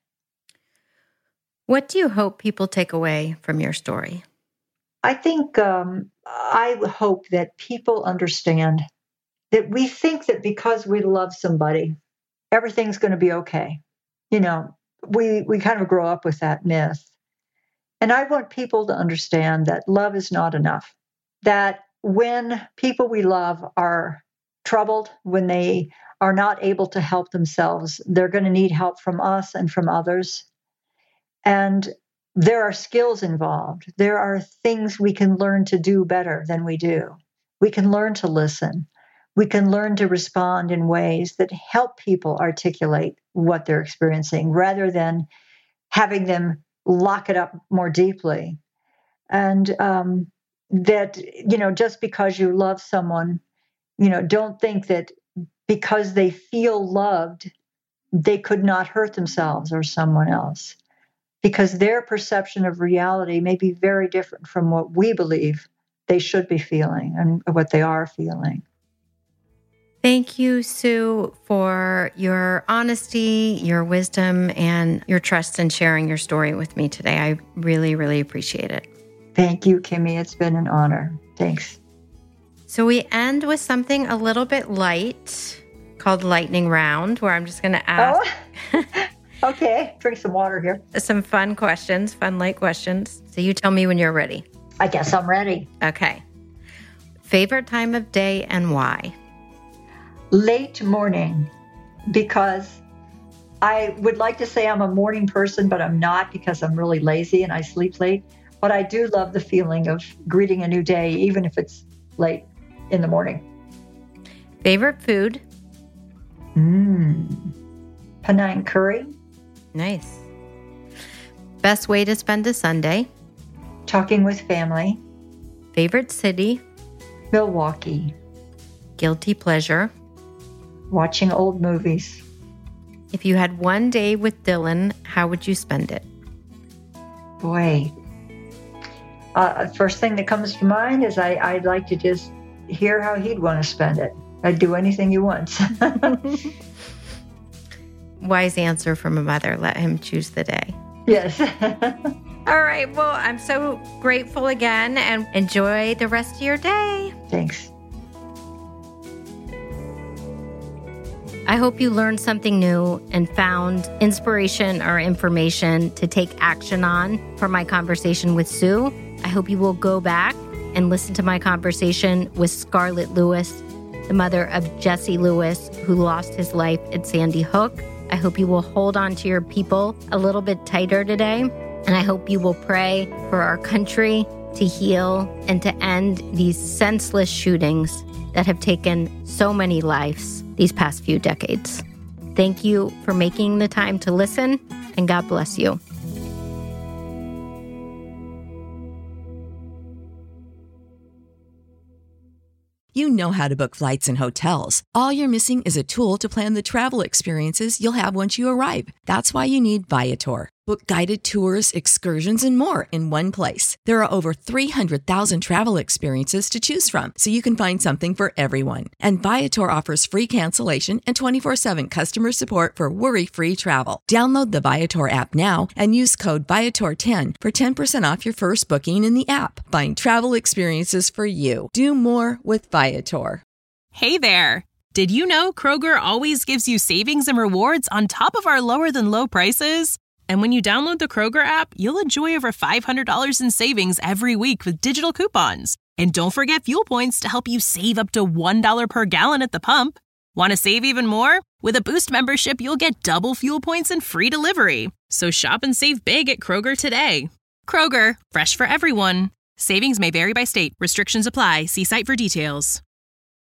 What do you hope people take away from your story? I think um, I hope that people understand that we think that because we love somebody, everything's going to be okay. You know, we we kind of grow up with that myth. And I want people to understand that love is not enough. That when people we love are troubled, when they are not able to help themselves, they're going to need help from us and from others. And there are skills involved. There are things we can learn to do better than we do. We can learn to listen. We can learn to respond in ways that help people articulate what they're experiencing rather than having them lock it up more deeply. And um, that, you know, just because you love someone, you know, don't think that because they feel loved, they could not hurt themselves or someone else. Because their perception of reality may be very different from what we believe they should be feeling and what they are feeling. Thank you, Sue, for your honesty, your wisdom, and your trust in sharing your story with me today. I really, really appreciate it. Thank you, Kimmy. It's been an honor. Thanks. So we end with something a little bit light called Lightning Round, where I'm just going to ask... Oh. Okay, drink some water here. Some fun questions, fun light questions. So you tell me when you're ready. I guess I'm ready. Okay. Favorite time of day and why? Late morning, because I would like to say I'm a morning person, but I'm not because I'm really lazy and I sleep late. But I do love the feeling of greeting a new day, even if it's late in the morning. Favorite food? Mmm, Penang curry. Nice. Best way to spend a Sunday? Talking with family. Favorite city? Milwaukee. Guilty pleasure? Watching old movies. If you had one day with Dylan, how would you spend it? Boy. Uh, first thing that comes to mind is I, I'd like to just hear how he'd want to spend it. I'd do anything he wants. Wise answer from a mother. Let him choose the day. Yes. All right. Well, I'm so grateful again and enjoy the rest of your day. Thanks. I hope you learned something new and found inspiration or information to take action on from my conversation with Sue. I hope you will go back and listen to my conversation with Scarlett Lewis, the mother of Jesse Lewis, who lost his life at Sandy Hook. I hope you will hold on to your people a little bit tighter today. And I hope you will pray for our country to heal and to end these senseless shootings that have taken so many lives these past few decades. Thank you for making the time to listen, and God bless you. You know how to book flights and hotels. All you're missing is a tool to plan the travel experiences you'll have once you arrive. That's why you need Viator. Book guided tours, excursions, and more in one place. There are over three hundred thousand travel experiences to choose from, so you can find something for everyone. And Viator offers free cancellation and twenty-four seven customer support for worry-free travel. Download the Viator app now and use code Viator ten for ten percent off your first booking in the app. Find travel experiences for you. Do more with Viator. Hey there! Did you know Kroger always gives you savings and rewards on top of our lower-than-low prices? And when you download the Kroger app, you'll enjoy over five hundred dollars in savings every week with digital coupons. And don't forget fuel points to help you save up to one dollar per gallon at the pump. Want to save even more? With a Boost membership, you'll get double fuel points and free delivery. So shop and save big at Kroger today. Kroger, fresh for everyone. Savings may vary by state. Restrictions apply. See site for details.